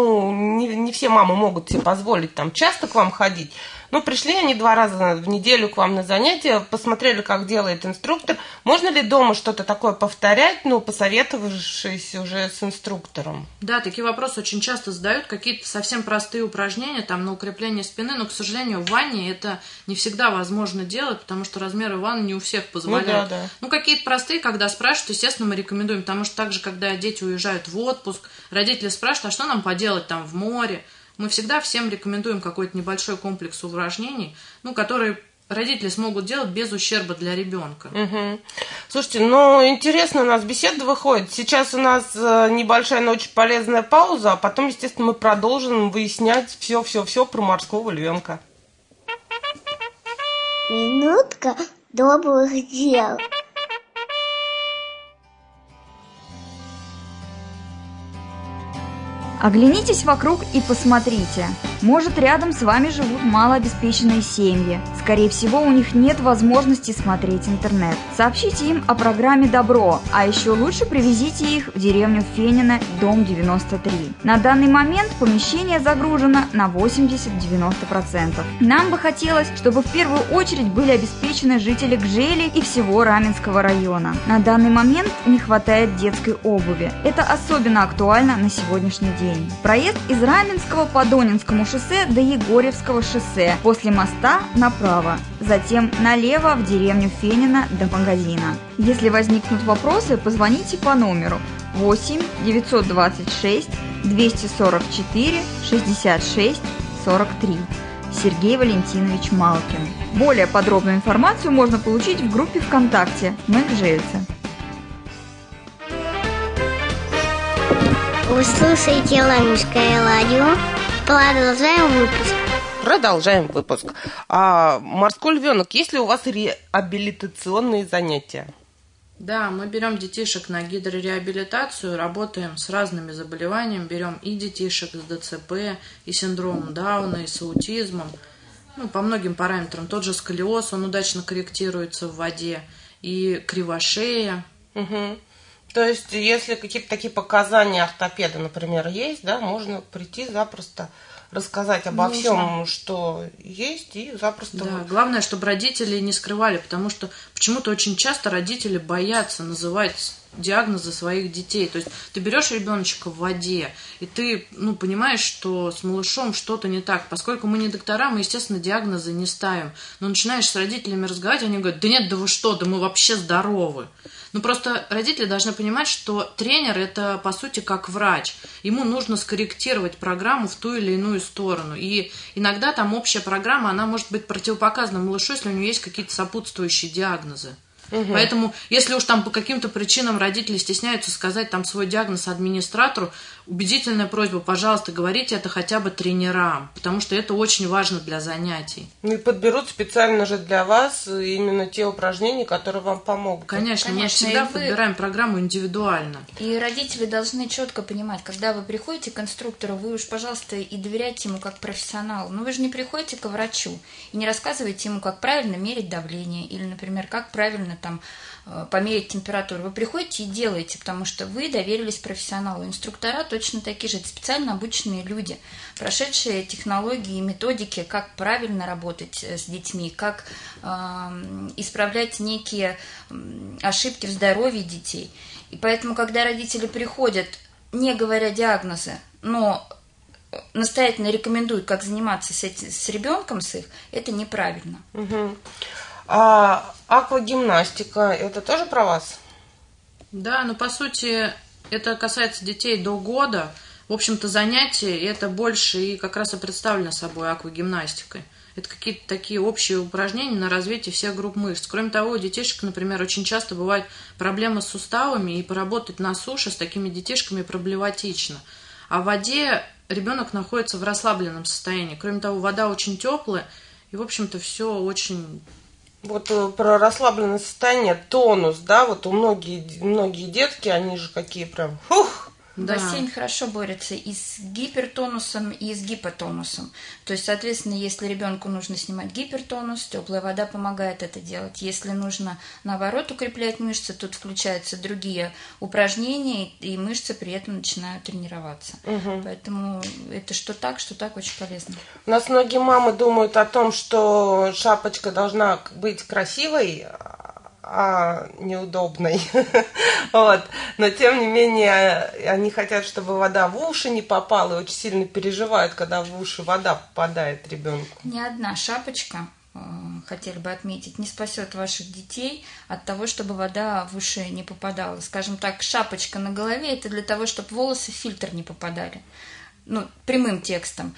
не все мамы могут себе позволить там часто к вам ходить, но пришли они 2 раза в неделю к вам на занятия, посмотрели, как делает инструктор. Можно ли дома что-то такое повторять, посоветовавшись уже с инструктором? Да, такие вопросы очень часто задают, какие-то совсем простые упражнения там на укрепление спины, но, к сожалению, в ванне это не всегда возможно делать, потому что размеры ванны не у всех позволяют. Какие-то простые, когда спрашивают, естественно, мы рекомендуем, потому что также, когда дети уезжают в отпуск, родители спрашивают, а что нам поделать там в море? Мы всегда всем рекомендуем какой-то небольшой комплекс упражнений, которые родители смогут делать без ущерба для ребенка. Слушайте, интересно у нас беседа выходит. Сейчас у нас небольшая, но очень полезная пауза, а потом, естественно, мы продолжим выяснять все про морского львенка. Минутка добрых дел. Оглянитесь вокруг и посмотрите. Может, рядом с вами живут малообеспеченные семьи. Скорее всего, у них нет возможности смотреть интернет. Сообщите им о программе «Добро», а еще лучше привезите их в деревню Фенино, дом 93. На данный момент помещение загружено на 80-90%. Нам бы хотелось, чтобы в первую очередь были обеспечены жители Гжели и всего Раменского района. На данный момент не хватает детской обуви. Это особенно актуально на сегодняшний день. Проезд из Раменского по Донинскому шоссе до Егорьевского шоссе, после моста направо, затем налево в деревню Фенино до магазина. Если возникнут вопросы, позвоните по номеру 8 926 244 66 43. Сергей Валентинович Малкин. Более подробную информацию можно получить в группе ВКонтакте «Мы гжельцы». Вы слушаете Ламинское радио. Продолжаем выпуск. Морской львенок, есть ли у вас реабилитационные занятия? Да, мы берем детишек на гидрореабилитацию, работаем с разными заболеваниями, берем и детишек с ДЦП, и синдромом Дауна, и с аутизмом, по многим параметрам. Тот же сколиоз, он удачно корректируется в воде, и кривошея. Угу. То есть, если какие-то такие показания ортопеда, например, есть, да, можно прийти запросто рассказать обо всем, что есть, и запросто... Да, главное, чтобы родители не скрывали, потому что почему-то очень часто родители боятся называть диагнозы своих детей. То есть ты берешь ребеночка в воде, и ты, понимаешь, что с малышом что-то не так. Поскольку мы не доктора, мы, естественно, диагнозы не ставим. Но начинаешь с родителями разговаривать, они говорят: да нет, да вы что, да мы вообще здоровы. Просто родители должны понимать, что тренер – это, по сути, как врач. Ему нужно скорректировать программу в ту или иную сторону. И иногда там общая программа, она может быть противопоказана малышу, если у него есть какие-то сопутствующие диагнозы. Угу. Поэтому, если уж там по каким-то причинам родители стесняются сказать там свой диагноз администратору, убедительная просьба: пожалуйста, говорите это хотя бы тренерам, потому что это очень важно для занятий. И подберут специально же для вас именно те упражнения, которые вам помогут. Конечно, мы всегда подбираем программу индивидуально. И родители должны четко понимать, когда вы приходите к инструктору, вы уж, пожалуйста, и доверяйте ему как профессионалу. Но вы же не приходите к врачу и не рассказываете ему, как правильно мерить давление или, например, как правильно померить температуру. Вы приходите и делаете, потому что вы доверились профессионалу. Инструктора точно такие же, это специально обученные люди, прошедшие технологии и методики, как правильно работать с детьми, как исправлять некие ошибки в здоровье детей. И поэтому, когда родители приходят, не говоря диагнозы, но настоятельно рекомендуют, как заниматься с ребенком с их, это неправильно. Угу. А аквагимнастика, это тоже про вас? Да, по сути, это касается детей до года. В общем-то, занятия, это больше и как раз и представлено собой аквагимнастикой. Это какие-то такие общие упражнения на развитие всех групп мышц. Кроме того, у детишек, например, очень часто бывают проблемы с суставами, и поработать на суше с такими детишками проблематично. А в воде ребенок находится в расслабленном состоянии. Кроме того, вода очень теплая, и, в общем-то, все очень... Про расслабленное состояние, тонус, да, у многие детки, они же какие прям, Да. Бассейн хорошо борется и с гипертонусом, и с гипотонусом. То есть, соответственно, если ребенку нужно снимать гипертонус, теплая вода помогает это делать. Если нужно, наоборот, укреплять мышцы, тут включаются другие упражнения, и мышцы при этом начинают тренироваться. Угу. Поэтому это что так очень полезно. У нас многие мамы думают о том, что шапочка должна быть красивой, неудобной. Но тем не менее они хотят, чтобы вода в уши не попала, и очень сильно переживают, когда в уши вода попадает ребенку. Ни одна шапочка, хотели бы отметить, не спасет ваших детей от того, чтобы вода в уши не попадала. Скажем так, шапочка на голове – это для того, чтобы волосы в фильтр не попадали. Прямым текстом.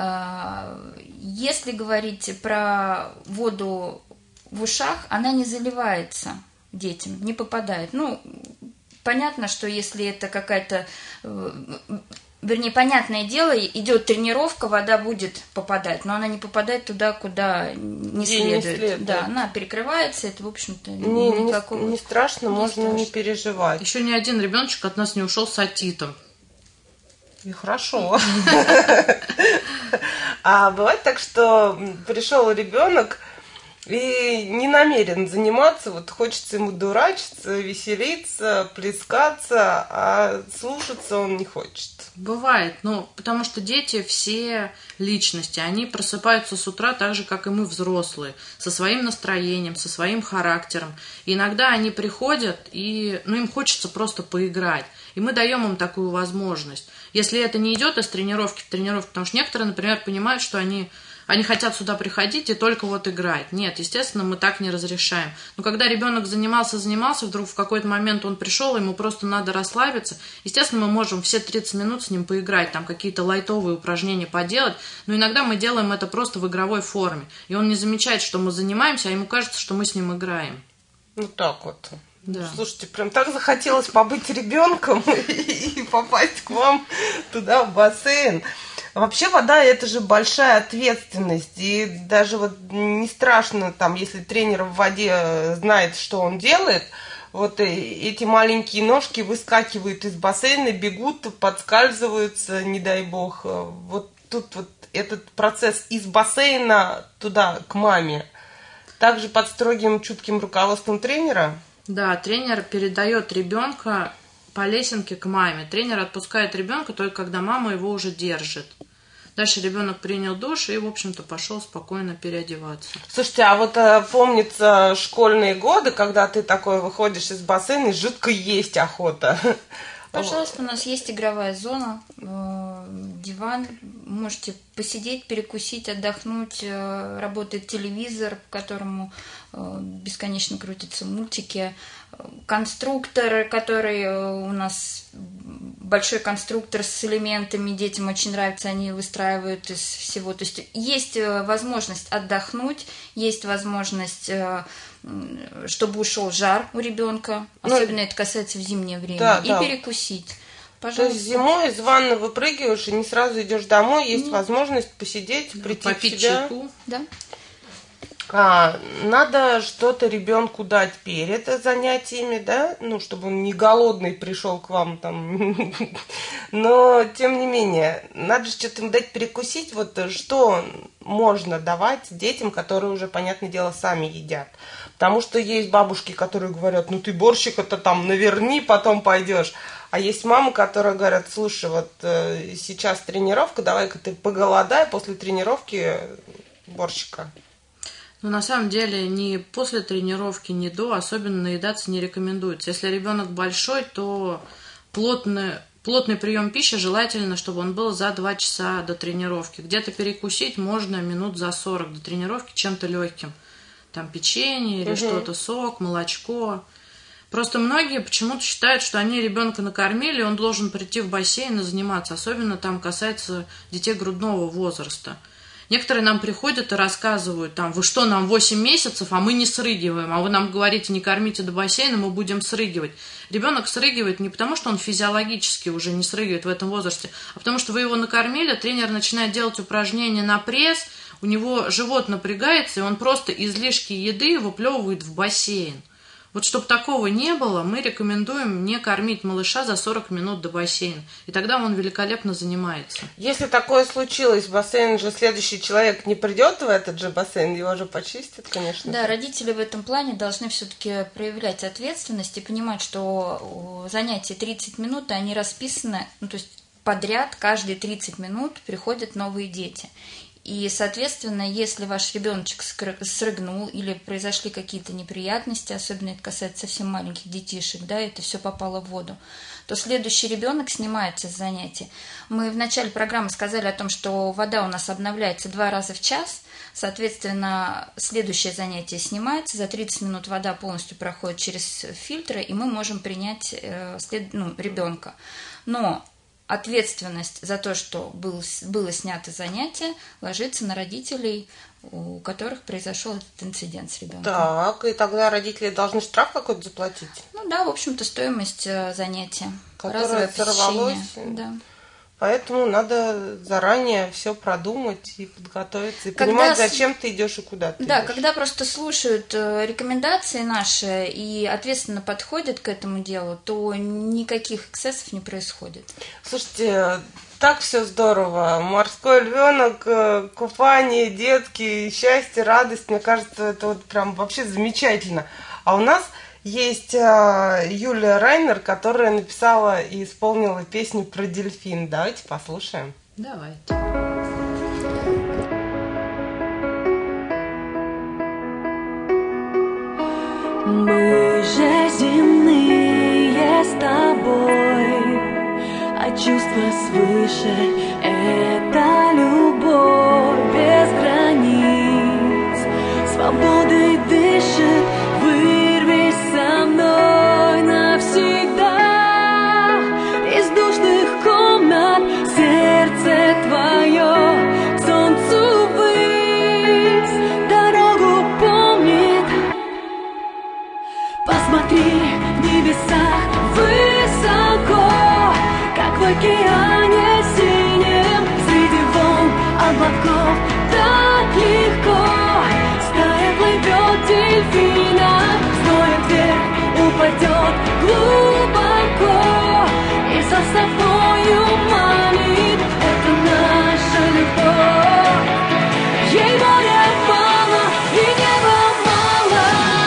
Если говорить про воду в ушах, она не заливается детям, не попадает. Понятно, что если это какая-то, понятное дело, идет тренировка, вода будет попадать, но она не попадает туда, куда не следует. Да, она перекрывается, это, в общем-то, никакого... Не страшно, можно не переживать. Еще ни один ребеночек от нас не ушел с отитом. И хорошо. А бывает так, что пришел ребенок и не намерен заниматься, вот хочется ему дурачиться, веселиться, плескаться, а слушаться он не хочет. Бывает, потому что дети все личности, они просыпаются с утра так же, как и мы, взрослые, со своим настроением, со своим характером. И иногда они приходят, и им хочется просто поиграть. И мы даем им такую возможность. Если это не идет из тренировки в тренировку, потому что некоторые, например, понимают, что они хотят сюда приходить и только вот играть. Нет, естественно, мы так не разрешаем. Но когда ребенок занимался, вдруг в какой-то момент он пришел, ему просто надо расслабиться. Естественно, мы можем все 30 минут с ним поиграть, там какие-то лайтовые упражнения поделать, но иногда мы делаем это просто в игровой форме. И он не замечает, что мы занимаемся, а ему кажется, что мы с ним играем. Так вот. Да. Слушайте, прям так захотелось побыть ребенком и попасть к вам туда, в бассейн. Вообще вода – это же большая ответственность, и даже вот не страшно, там, если тренер в воде знает, что он делает, вот эти маленькие ножки выскакивают из бассейна, бегут, подскальзываются, не дай бог. Вот тут вот этот процесс из бассейна туда, к маме, также под строгим, чутким руководством тренера? Да, тренер передает ребенка по лесенке к маме. Тренер отпускает ребенка только когда мама его уже держит. Дальше ребенок принял душ и, в общем-то, пошел спокойно переодеваться. Слушайте, а вот помнится школьные годы, когда ты такой выходишь из бассейна и жутко есть охота. Пожалуйста, у нас есть игровая зона, диван, можете посидеть, перекусить, отдохнуть, работает телевизор, по которому бесконечно крутятся мультики, конструктор, который у нас большой конструктор с элементами, детям очень нравится, они выстраивают из всего. То есть есть возможность отдохнуть, есть возможность, чтобы ушел жар у ребенка, особенно это касается в зимнее время, да, и перекусить. Пожалуйста. То есть зимой из ванны выпрыгиваешь и не сразу идешь домой, есть возможность посидеть, прийти попить в себя. чайку. Да. Надо что-то ребенку дать перед занятиями, да, чтобы он не голодный пришел к вам там. Но, тем не менее, надо же что-то им дать перекусить. Вот что можно давать детям, которые уже, понятное дело, сами едят. Потому что есть бабушки, которые говорят, ты борщика-то там наверни, потом пойдешь. А есть мамы, которые говорят, слушай, вот сейчас тренировка, давай-ка ты поголодай, после тренировки борщика. На самом деле ни после тренировки, ни до особенно наедаться не рекомендуется. Если ребенок большой, то плотный прием пищи желательно, чтобы он был за 2 часа до тренировки. Где-то перекусить можно минут за 40 до тренировки чем-то легким. Там печенье или что-то, сок, молочко. Просто многие почему-то считают, что они ребенка накормили, и он должен прийти в бассейн и заниматься. Особенно там касается детей грудного возраста. Некоторые нам приходят и рассказывают, вы что, нам 8 месяцев, а мы не срыгиваем, а вы нам говорите, не кормите до бассейна, мы будем срыгивать. Ребенок срыгивает не потому, что он физиологически уже не срыгивает в этом возрасте, а потому что вы его накормили, тренер начинает делать упражнения на пресс, у него живот напрягается, и он просто излишки еды выплевывает в бассейн. Вот чтобы такого не было, мы рекомендуем не кормить малыша за 40 минут до бассейна. И тогда он великолепно занимается. Если такое случилось, в бассейн же следующий человек не придет в этот же бассейн, его же почистят, конечно. Да, родители в этом плане должны все-таки проявлять ответственность и понимать, что занятия 30 минут, они расписаны, то есть подряд каждые 30 минут приходят новые дети. И, соответственно, если ваш ребеночек срыгнул или произошли какие-то неприятности, особенно это касается совсем маленьких детишек, да, это все попало в воду, то следующий ребенок снимается с занятий. Мы в начале программы сказали о том, что вода у нас обновляется 2 раза в час, соответственно, следующее занятие снимается, за 30 минут вода полностью проходит через фильтры, и мы можем принять ребенка. Но ответственность за то, что было снято занятие, ложится на родителей, у которых произошел этот инцидент с ребенком. Так, и тогда родители должны штраф какой-то заплатить? Да, в общем-то, стоимость занятия. Которое сорвалось. Да. Поэтому надо заранее все продумать и подготовиться, и понимать, зачем ты идешь и куда ты идешь. Да, когда просто слушают рекомендации наши и ответственно подходят к этому делу, то никаких эксцессов не происходит. Слушайте, Так все здорово. Морской львенок, купание, детки, счастье, радость. Мне кажется, это вот прям вообще замечательно. А у нас есть Юлия Райнер, которая написала и исполнила песню про дельфин. Давайте послушаем. Давайте. Мы же земные с тобой, а чувства свыше — это любовь без границ. Свободой дышит, вырвись со мной навсегда из душных комнат, сердце твое к солнцу ввысь дорогу помнит. Посмотри, в небесах высоко, как в океане синем, среди волн облаков так легко. Стая плывет дельфина, взмоет вверх, упадет глубоко и за собою манит. Это наша любовь. Ей моря мало и неба мало.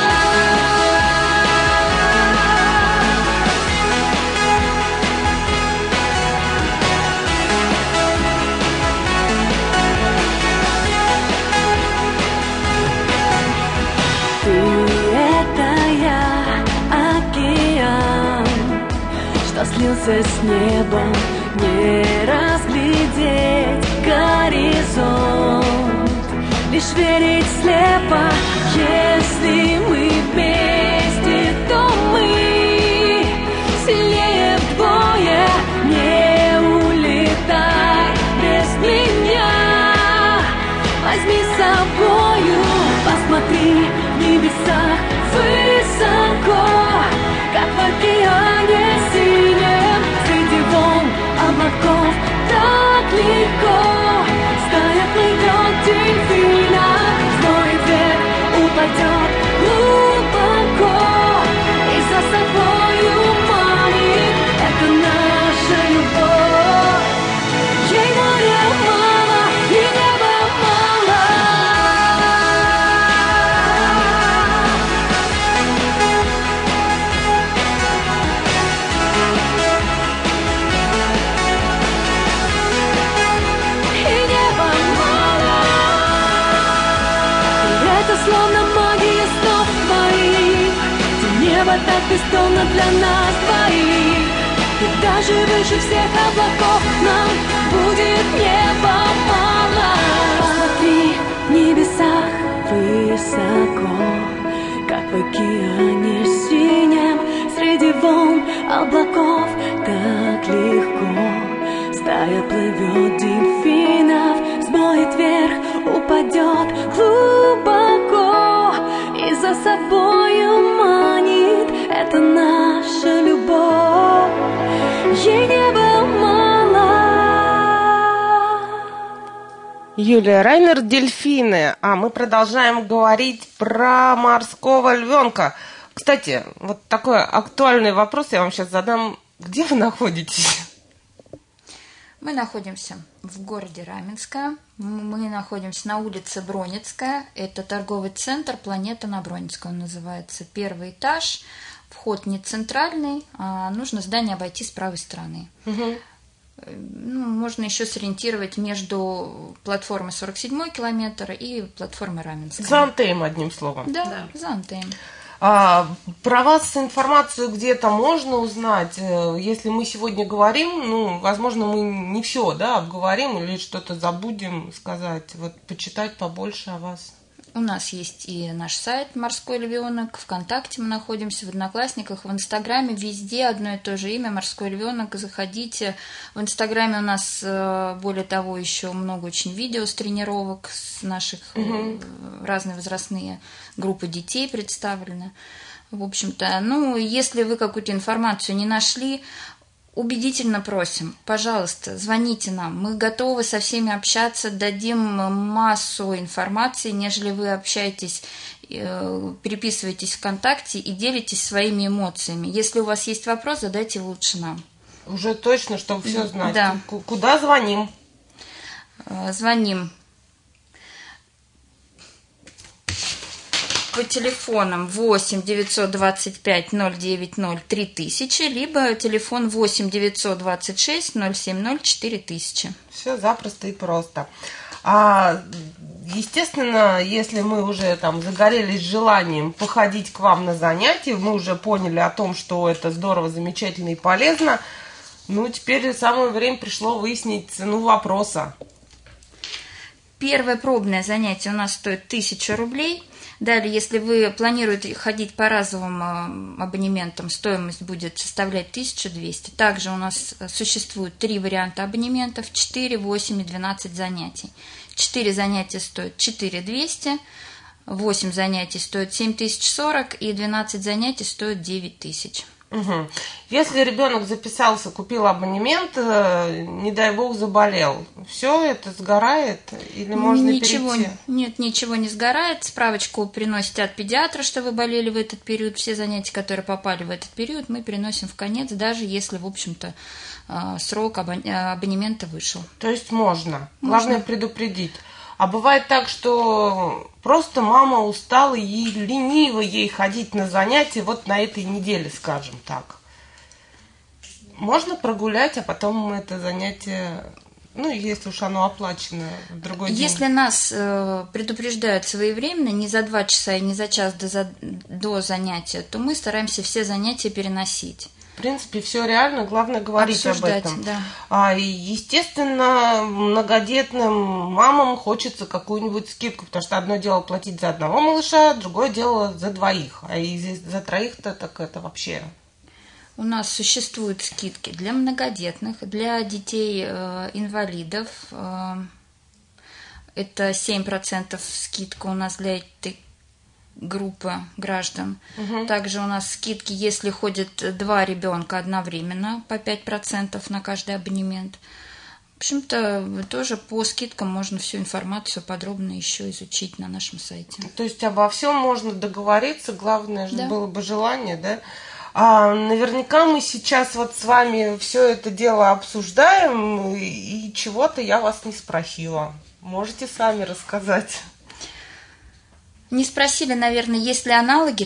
Ты — это я, океан, что слился с небом, не разглядеть горизонт, лишь верить слепо. Если мы вместе, то мы сильнее вдвое. Не улетай без меня, возьми с собою. Посмотри, в небесах высоко, как в океане синем, среди волн облаков так легко. Стая плывет дельфина, взмоет вверх, упадет глубоко и за собою манит. Это наша любовь. Ей моря мало и неба мало. И неба мало. И это словно магия снов твоих, где небо так бесстонно для нас двоих. И даже выше всех облаков нам будет неба мало. Посмотри, в небесах высоко, как в океане синем, среди волн облаков так легко. Стая плывет дельфинов, взмоет вверх, упадет глубоко и за собою манит. Это наша любовь. Ей неба мало. Юлия Райнер, «Дельфины». А мы продолжаем говорить про морского львенка. Кстати, вот такой актуальный вопрос я вам сейчас задам. Где вы находитесь? Мы находимся в городе Раменское. Мы находимся на улице Бронницкая. Это торговый центр «Планета» на Бронницкой. Он называется. Первый этаж. Вход не центральный, а нужно здание обойти с правой стороны. Угу. Ну, можно еще сориентировать между платформой 47-й километр и платформой Раменская. За Антеем, одним словом. Да, за Антеем. Про вас информацию где-то можно узнать? Если мы сегодня говорим, ну, возможно, мы не все, да, обговорим или что-то забудем сказать. Вот почитать побольше о вас. У нас есть и наш сайт «Морской львенок», ВКонтакте мы находимся, в Одноклассниках, в Инстаграме, везде одно и то же имя «Морской львенок». Заходите. В Инстаграме у нас, более того, еще много очень видео с тренировок, с наших разные возрастные группы детей представлены. В общем-то, ну, если вы какую-то информацию не нашли, убедительно просим, пожалуйста, звоните нам. Мы готовы со всеми общаться, дадим массу информации, нежели вы общаетесь, переписываетесь ВКонтакте и делитесь своими эмоциями. Если у вас есть вопрос, задайте лучше нам. уже точно, чтобы все знать. Да. Куда звоним? Звоним по телефонам 8 925 090 3000, либо телефон 8 926 070 4000. Все запросто и просто. Естественно, если мы уже там загорелись желанием походить к вам на занятия, мы уже поняли о том, что это здорово, замечательно и полезно, теперь самое время пришло выяснить цену вопроса. Первое пробное занятие у нас стоит 1000 рублей. Далее, если вы планируете ходить по разовым абонементам, стоимость будет составлять 1200. Также у нас существует 3 варианта абонементов: 4, 8 и 12 занятий. 4 занятия стоят 4200, 8 занятий стоят 7040 и 12 занятий стоят 9000. Угу. Если ребенок записался, купил абонемент, не дай бог заболел, все это сгорает или можно перейти? Нет, ничего не сгорает. Справочку приносите от педиатра, что вы болели в этот период. Все занятия, которые попали в этот период, мы переносим в конец, даже если, в общем-то, срок абонемента вышел. То есть можно. Главное предупредить. А бывает так, что просто мама устала и лениво ей ходить на занятия вот на этой неделе, скажем так. Можно прогулять, а потом это занятие, если уж оно оплачено в другой день. Если нас предупреждают своевременно, не за 2 часа и не за час до занятия, то мы стараемся все занятия переносить. В принципе, все реально, главное говорить обсуждать, об этом. Да. И, естественно, многодетным мамам хочется какую-нибудь скидку, потому что одно дело платить за одного малыша, другое дело за 2, а за 3-то так это вообще... У нас существуют скидки для многодетных, для детей-инвалидов. Это 7% скидка у нас для этой группы граждан. Угу. Также у нас скидки, если ходит 2 ребенка одновременно, по 5% на каждый абонемент. В общем-то, тоже по скидкам можно всю информацию подробно еще изучить на нашем сайте. То есть обо всем можно договориться, главное же было бы желание, да? Наверняка мы сейчас вот с вами все это дело обсуждаем, и чего-то я вас не спросила. Можете сами рассказать? Не спросили, наверное, есть ли аналоги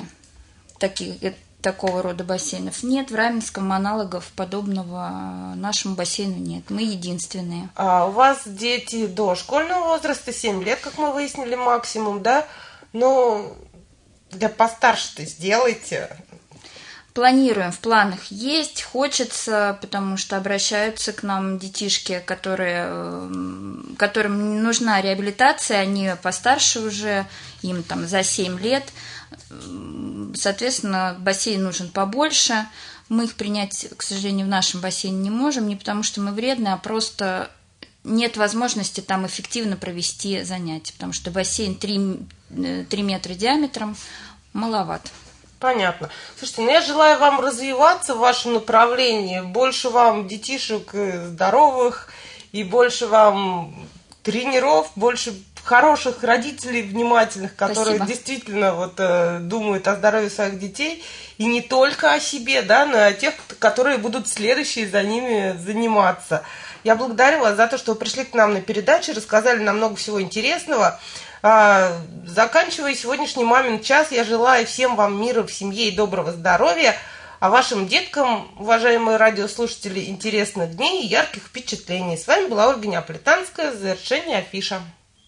такого рода бассейнов. Нет, в Раменском аналогов подобного нашему бассейну нет. Мы единственные. У вас дети до школьного возраста, 7 лет, как мы выяснили, максимум, да? Но для постарше-то сделайте. Планируем, в планах есть, хочется, потому что обращаются к нам детишки, которым нужна реабилитация, они постарше уже, им там за 7 лет, соответственно, бассейн нужен побольше. Мы их принять, к сожалению, в нашем бассейне не можем, не потому что мы вредны, а просто нет возможности там эффективно провести занятия, потому что бассейн 3 метра диаметром маловат. Понятно. Слушайте, я желаю вам развиваться в вашем направлении, больше вам детишек здоровых, и больше вам тренеров, больше хороших родителей внимательных, которые действительно думают о здоровье своих детей, и не только о себе, да, но и о тех, которые будут следующие за ними заниматься. Я благодарю вас за то, что вы пришли к нам на передачу, рассказали нам много всего интересного. Заканчивая сегодняшний «Мамин час», я желаю всем вам мира в семье и доброго здоровья, а вашим деткам, уважаемые радиослушатели, интересных дней и ярких впечатлений. С вами была Ольга Неаполитанская. Завершение афиша.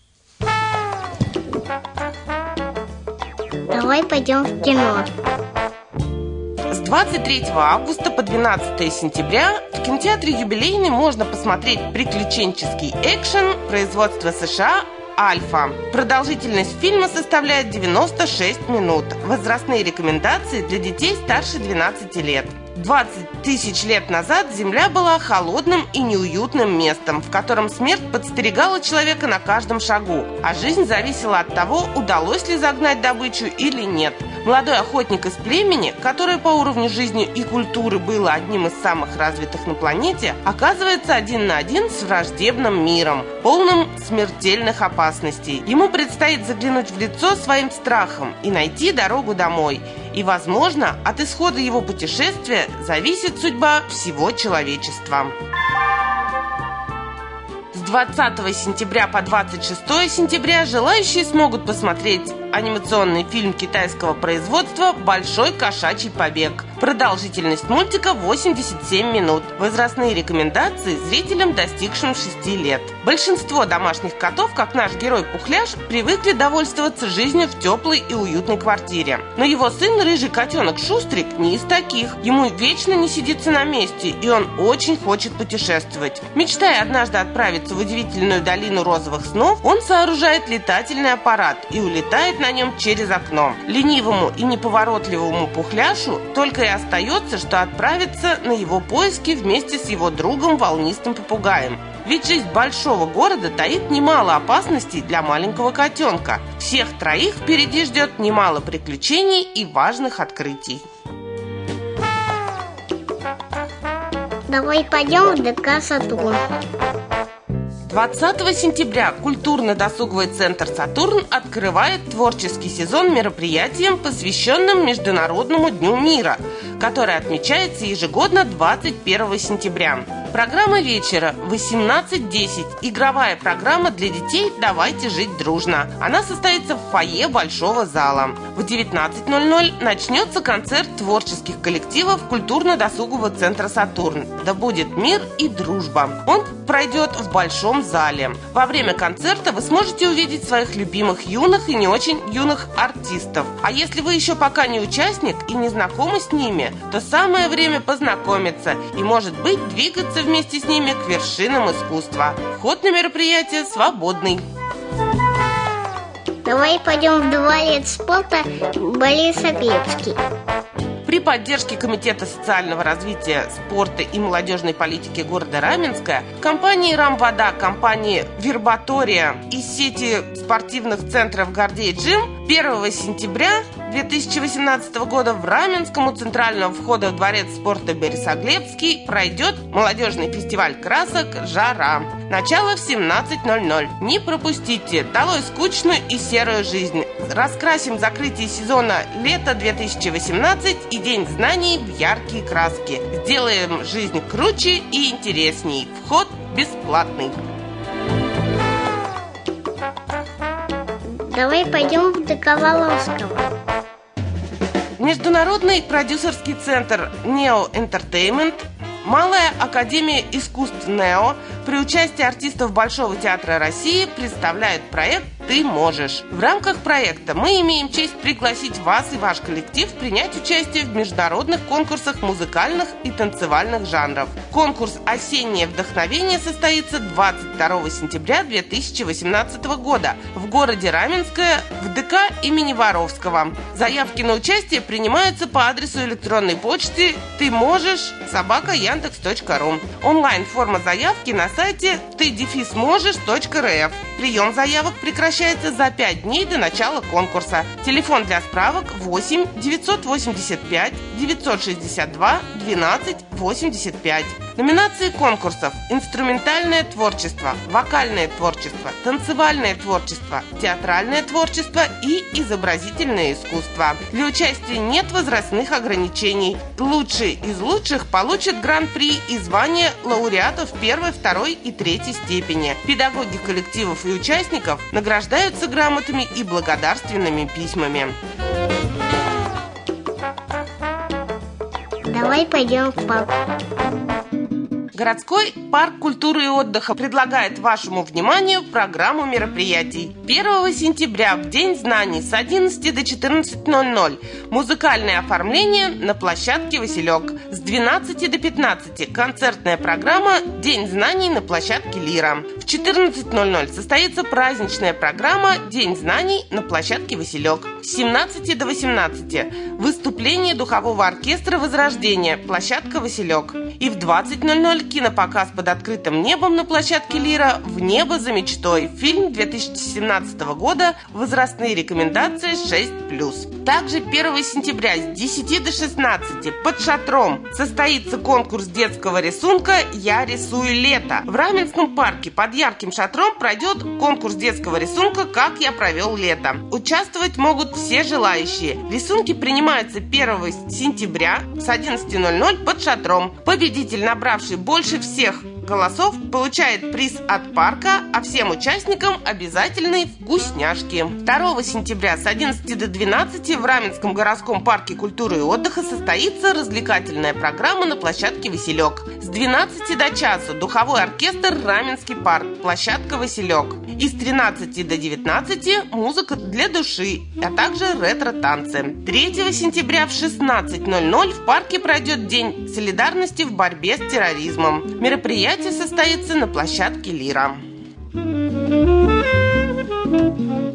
Давай пойдем в кино. С 23 августа по 12 сентября в кинотеатре «Юбилейный» можно посмотреть приключенческий экшен производства США «Альфа». Продолжительность фильма составляет 96 минут. Возрастные рекомендации для детей старше 12 лет. 20 тысяч лет назад Земля была холодным и неуютным местом, в котором смерть подстерегала человека на каждом шагу, а жизнь зависела от того, удалось ли загнать добычу или нет. Молодой охотник из племени, которое по уровню жизни и культуры было одним из самых развитых на планете, оказывается один на один с враждебным миром, полным смертельных опасностей. Ему предстоит заглянуть в лицо своим страхом и найти дорогу домой. И, возможно, от исхода его путешествия зависит судьба всего человечества. С 20 сентября по 26 сентября желающие смогут посмотреть анимационный фильм китайского производства «Большой кошачий побег». Продолжительность мультика 87 минут. Возрастные рекомендации зрителям, достигшим 6 лет. Большинство домашних котов, как наш герой Пухляш, привыкли довольствоваться жизнью в теплой и уютной квартире. Но его сын, рыжий котенок Шустрик, не из таких. Ему вечно не сидится на месте, и он очень хочет путешествовать. Мечтая однажды отправиться в удивительную долину розовых снов, он сооружает летательный аппарат и улетает на нем через окно. Ленивому и неповоротливому Пухляшу только и остается, что отправиться на его поиски вместе с его другом волнистым попугаем. Ведь жизнь большого города таит немало опасностей для маленького котенка. Всех троих впереди ждет немало приключений и важных открытий. Давай пойдем в ДК «Сатурн». 20 сентября культурно-досуговый центр «Сатурн» открывает творческий сезон мероприятием, посвященным Международному дню мира, который отмечается ежегодно 21 сентября. Программа вечера 18:10. Игровая программа для детей «Давайте жить дружно». Она состоится в фойе большого зала. В 19:00 начнется концерт творческих коллективов культурно-досугового центра «Сатурн». Да будет мир и дружба. Он пройдет в большом зале. Во время концерта вы сможете увидеть своих любимых юных и не очень юных артистов. А если вы еще пока не участник и не знакомы с ними, то самое время познакомиться и, может быть, двигаться вместе с ними к вершинам искусства. Вход на мероприятие свободный. Давай пойдем в дворец спорта Борисоглебский. При поддержке Комитета социального развития, спорта и молодежной политики города Раменска, компании «Рамвода», компании «Вербатория» и сети спортивных центров «Гордей Джим» 1 сентября 2018 года в Раменском у центрального входа в дворец спорта Борисоглебский пройдет молодежный фестиваль красок «Жара». Начало в 17:00. Не пропустите, долой скучную и серую жизнь. Раскрасим закрытие сезона лета 2018 и День знаний в яркие краски. Сделаем жизнь круче и интересней. Вход бесплатный. Давай пойдем в ДК Воловского. Международный продюсерский центр Neo Entertainment, Малая академия искусств НЕО при участии артистов Большого театра России представляет проект «Ты можешь». В рамках проекта мы имеем честь пригласить вас и ваш коллектив принять участие в международных конкурсах музыкальных и танцевальных жанров. Конкурс «Осеннее вдохновение» состоится 22 сентября 2018 года в городе Раменское в ДК имени Воровского. Заявки на участие принимаются по адресу электронной почты tyможешь@yandex.ru. Онлайн-форма заявки на сайте ты-можешь.рф. Прием заявок прекращается за 5 дней до начала конкурса. Телефон для справок 8 985 962 12 85. Номинации конкурсов: инструментальное творчество, вокальное творчество, танцевальное творчество, театральное творчество и изобразительное искусство. Для участия нет возрастных ограничений. Лучшие из лучших получат гран-при и звание лауреатов 1, 2 и 3 степени. Педагоги коллективов и участников награждаются грамотами и благодарственными письмами. Давай пойдем в парк. Городской парк культуры и отдыха предлагает вашему вниманию программу мероприятий. 1 сентября в День знаний с 11 до 14:00 музыкальное оформление на площадке «Василек». С 12 до 15 концертная программа «День знаний» на площадке «Лира». В 14:00 состоится праздничная программа «День знаний» на площадке «Василек». С 17 до 18 выступление духового оркестра «Возрождение», площадка «Василек». И в 20:00 кинопоказ под открытым небом на площадке «Лира» «В небо за мечтой». Фильм 2017 года. Возрастные рекомендации 6+. Также 1 сентября с 10 до 16 под шатром состоится конкурс детского рисунка «Я рисую лето». В Раменском парке под ярким шатром пройдет конкурс детского рисунка «Как я провел лето». Участвовать могут все желающие. Рисунки принимаются 1 сентября с 11:00 под шатром. Победитель, набравший больше всех голосов, получает приз от парка, а всем участникам обязательные вкусняшки. 2 сентября с 11 до 12 в Раменском городском парке культуры и отдыха состоится развлекательная программа на площадке «Василек». С 12 до часа духовой оркестр «Раменский парк», площадка «Василек». И с 13 до 19 музыка для души, а также ретро-танцы. 3 сентября в 16:00 в парке пройдет День солидарности в борьбе с терроризмом. Мероприятие состоится на площадке «Лира».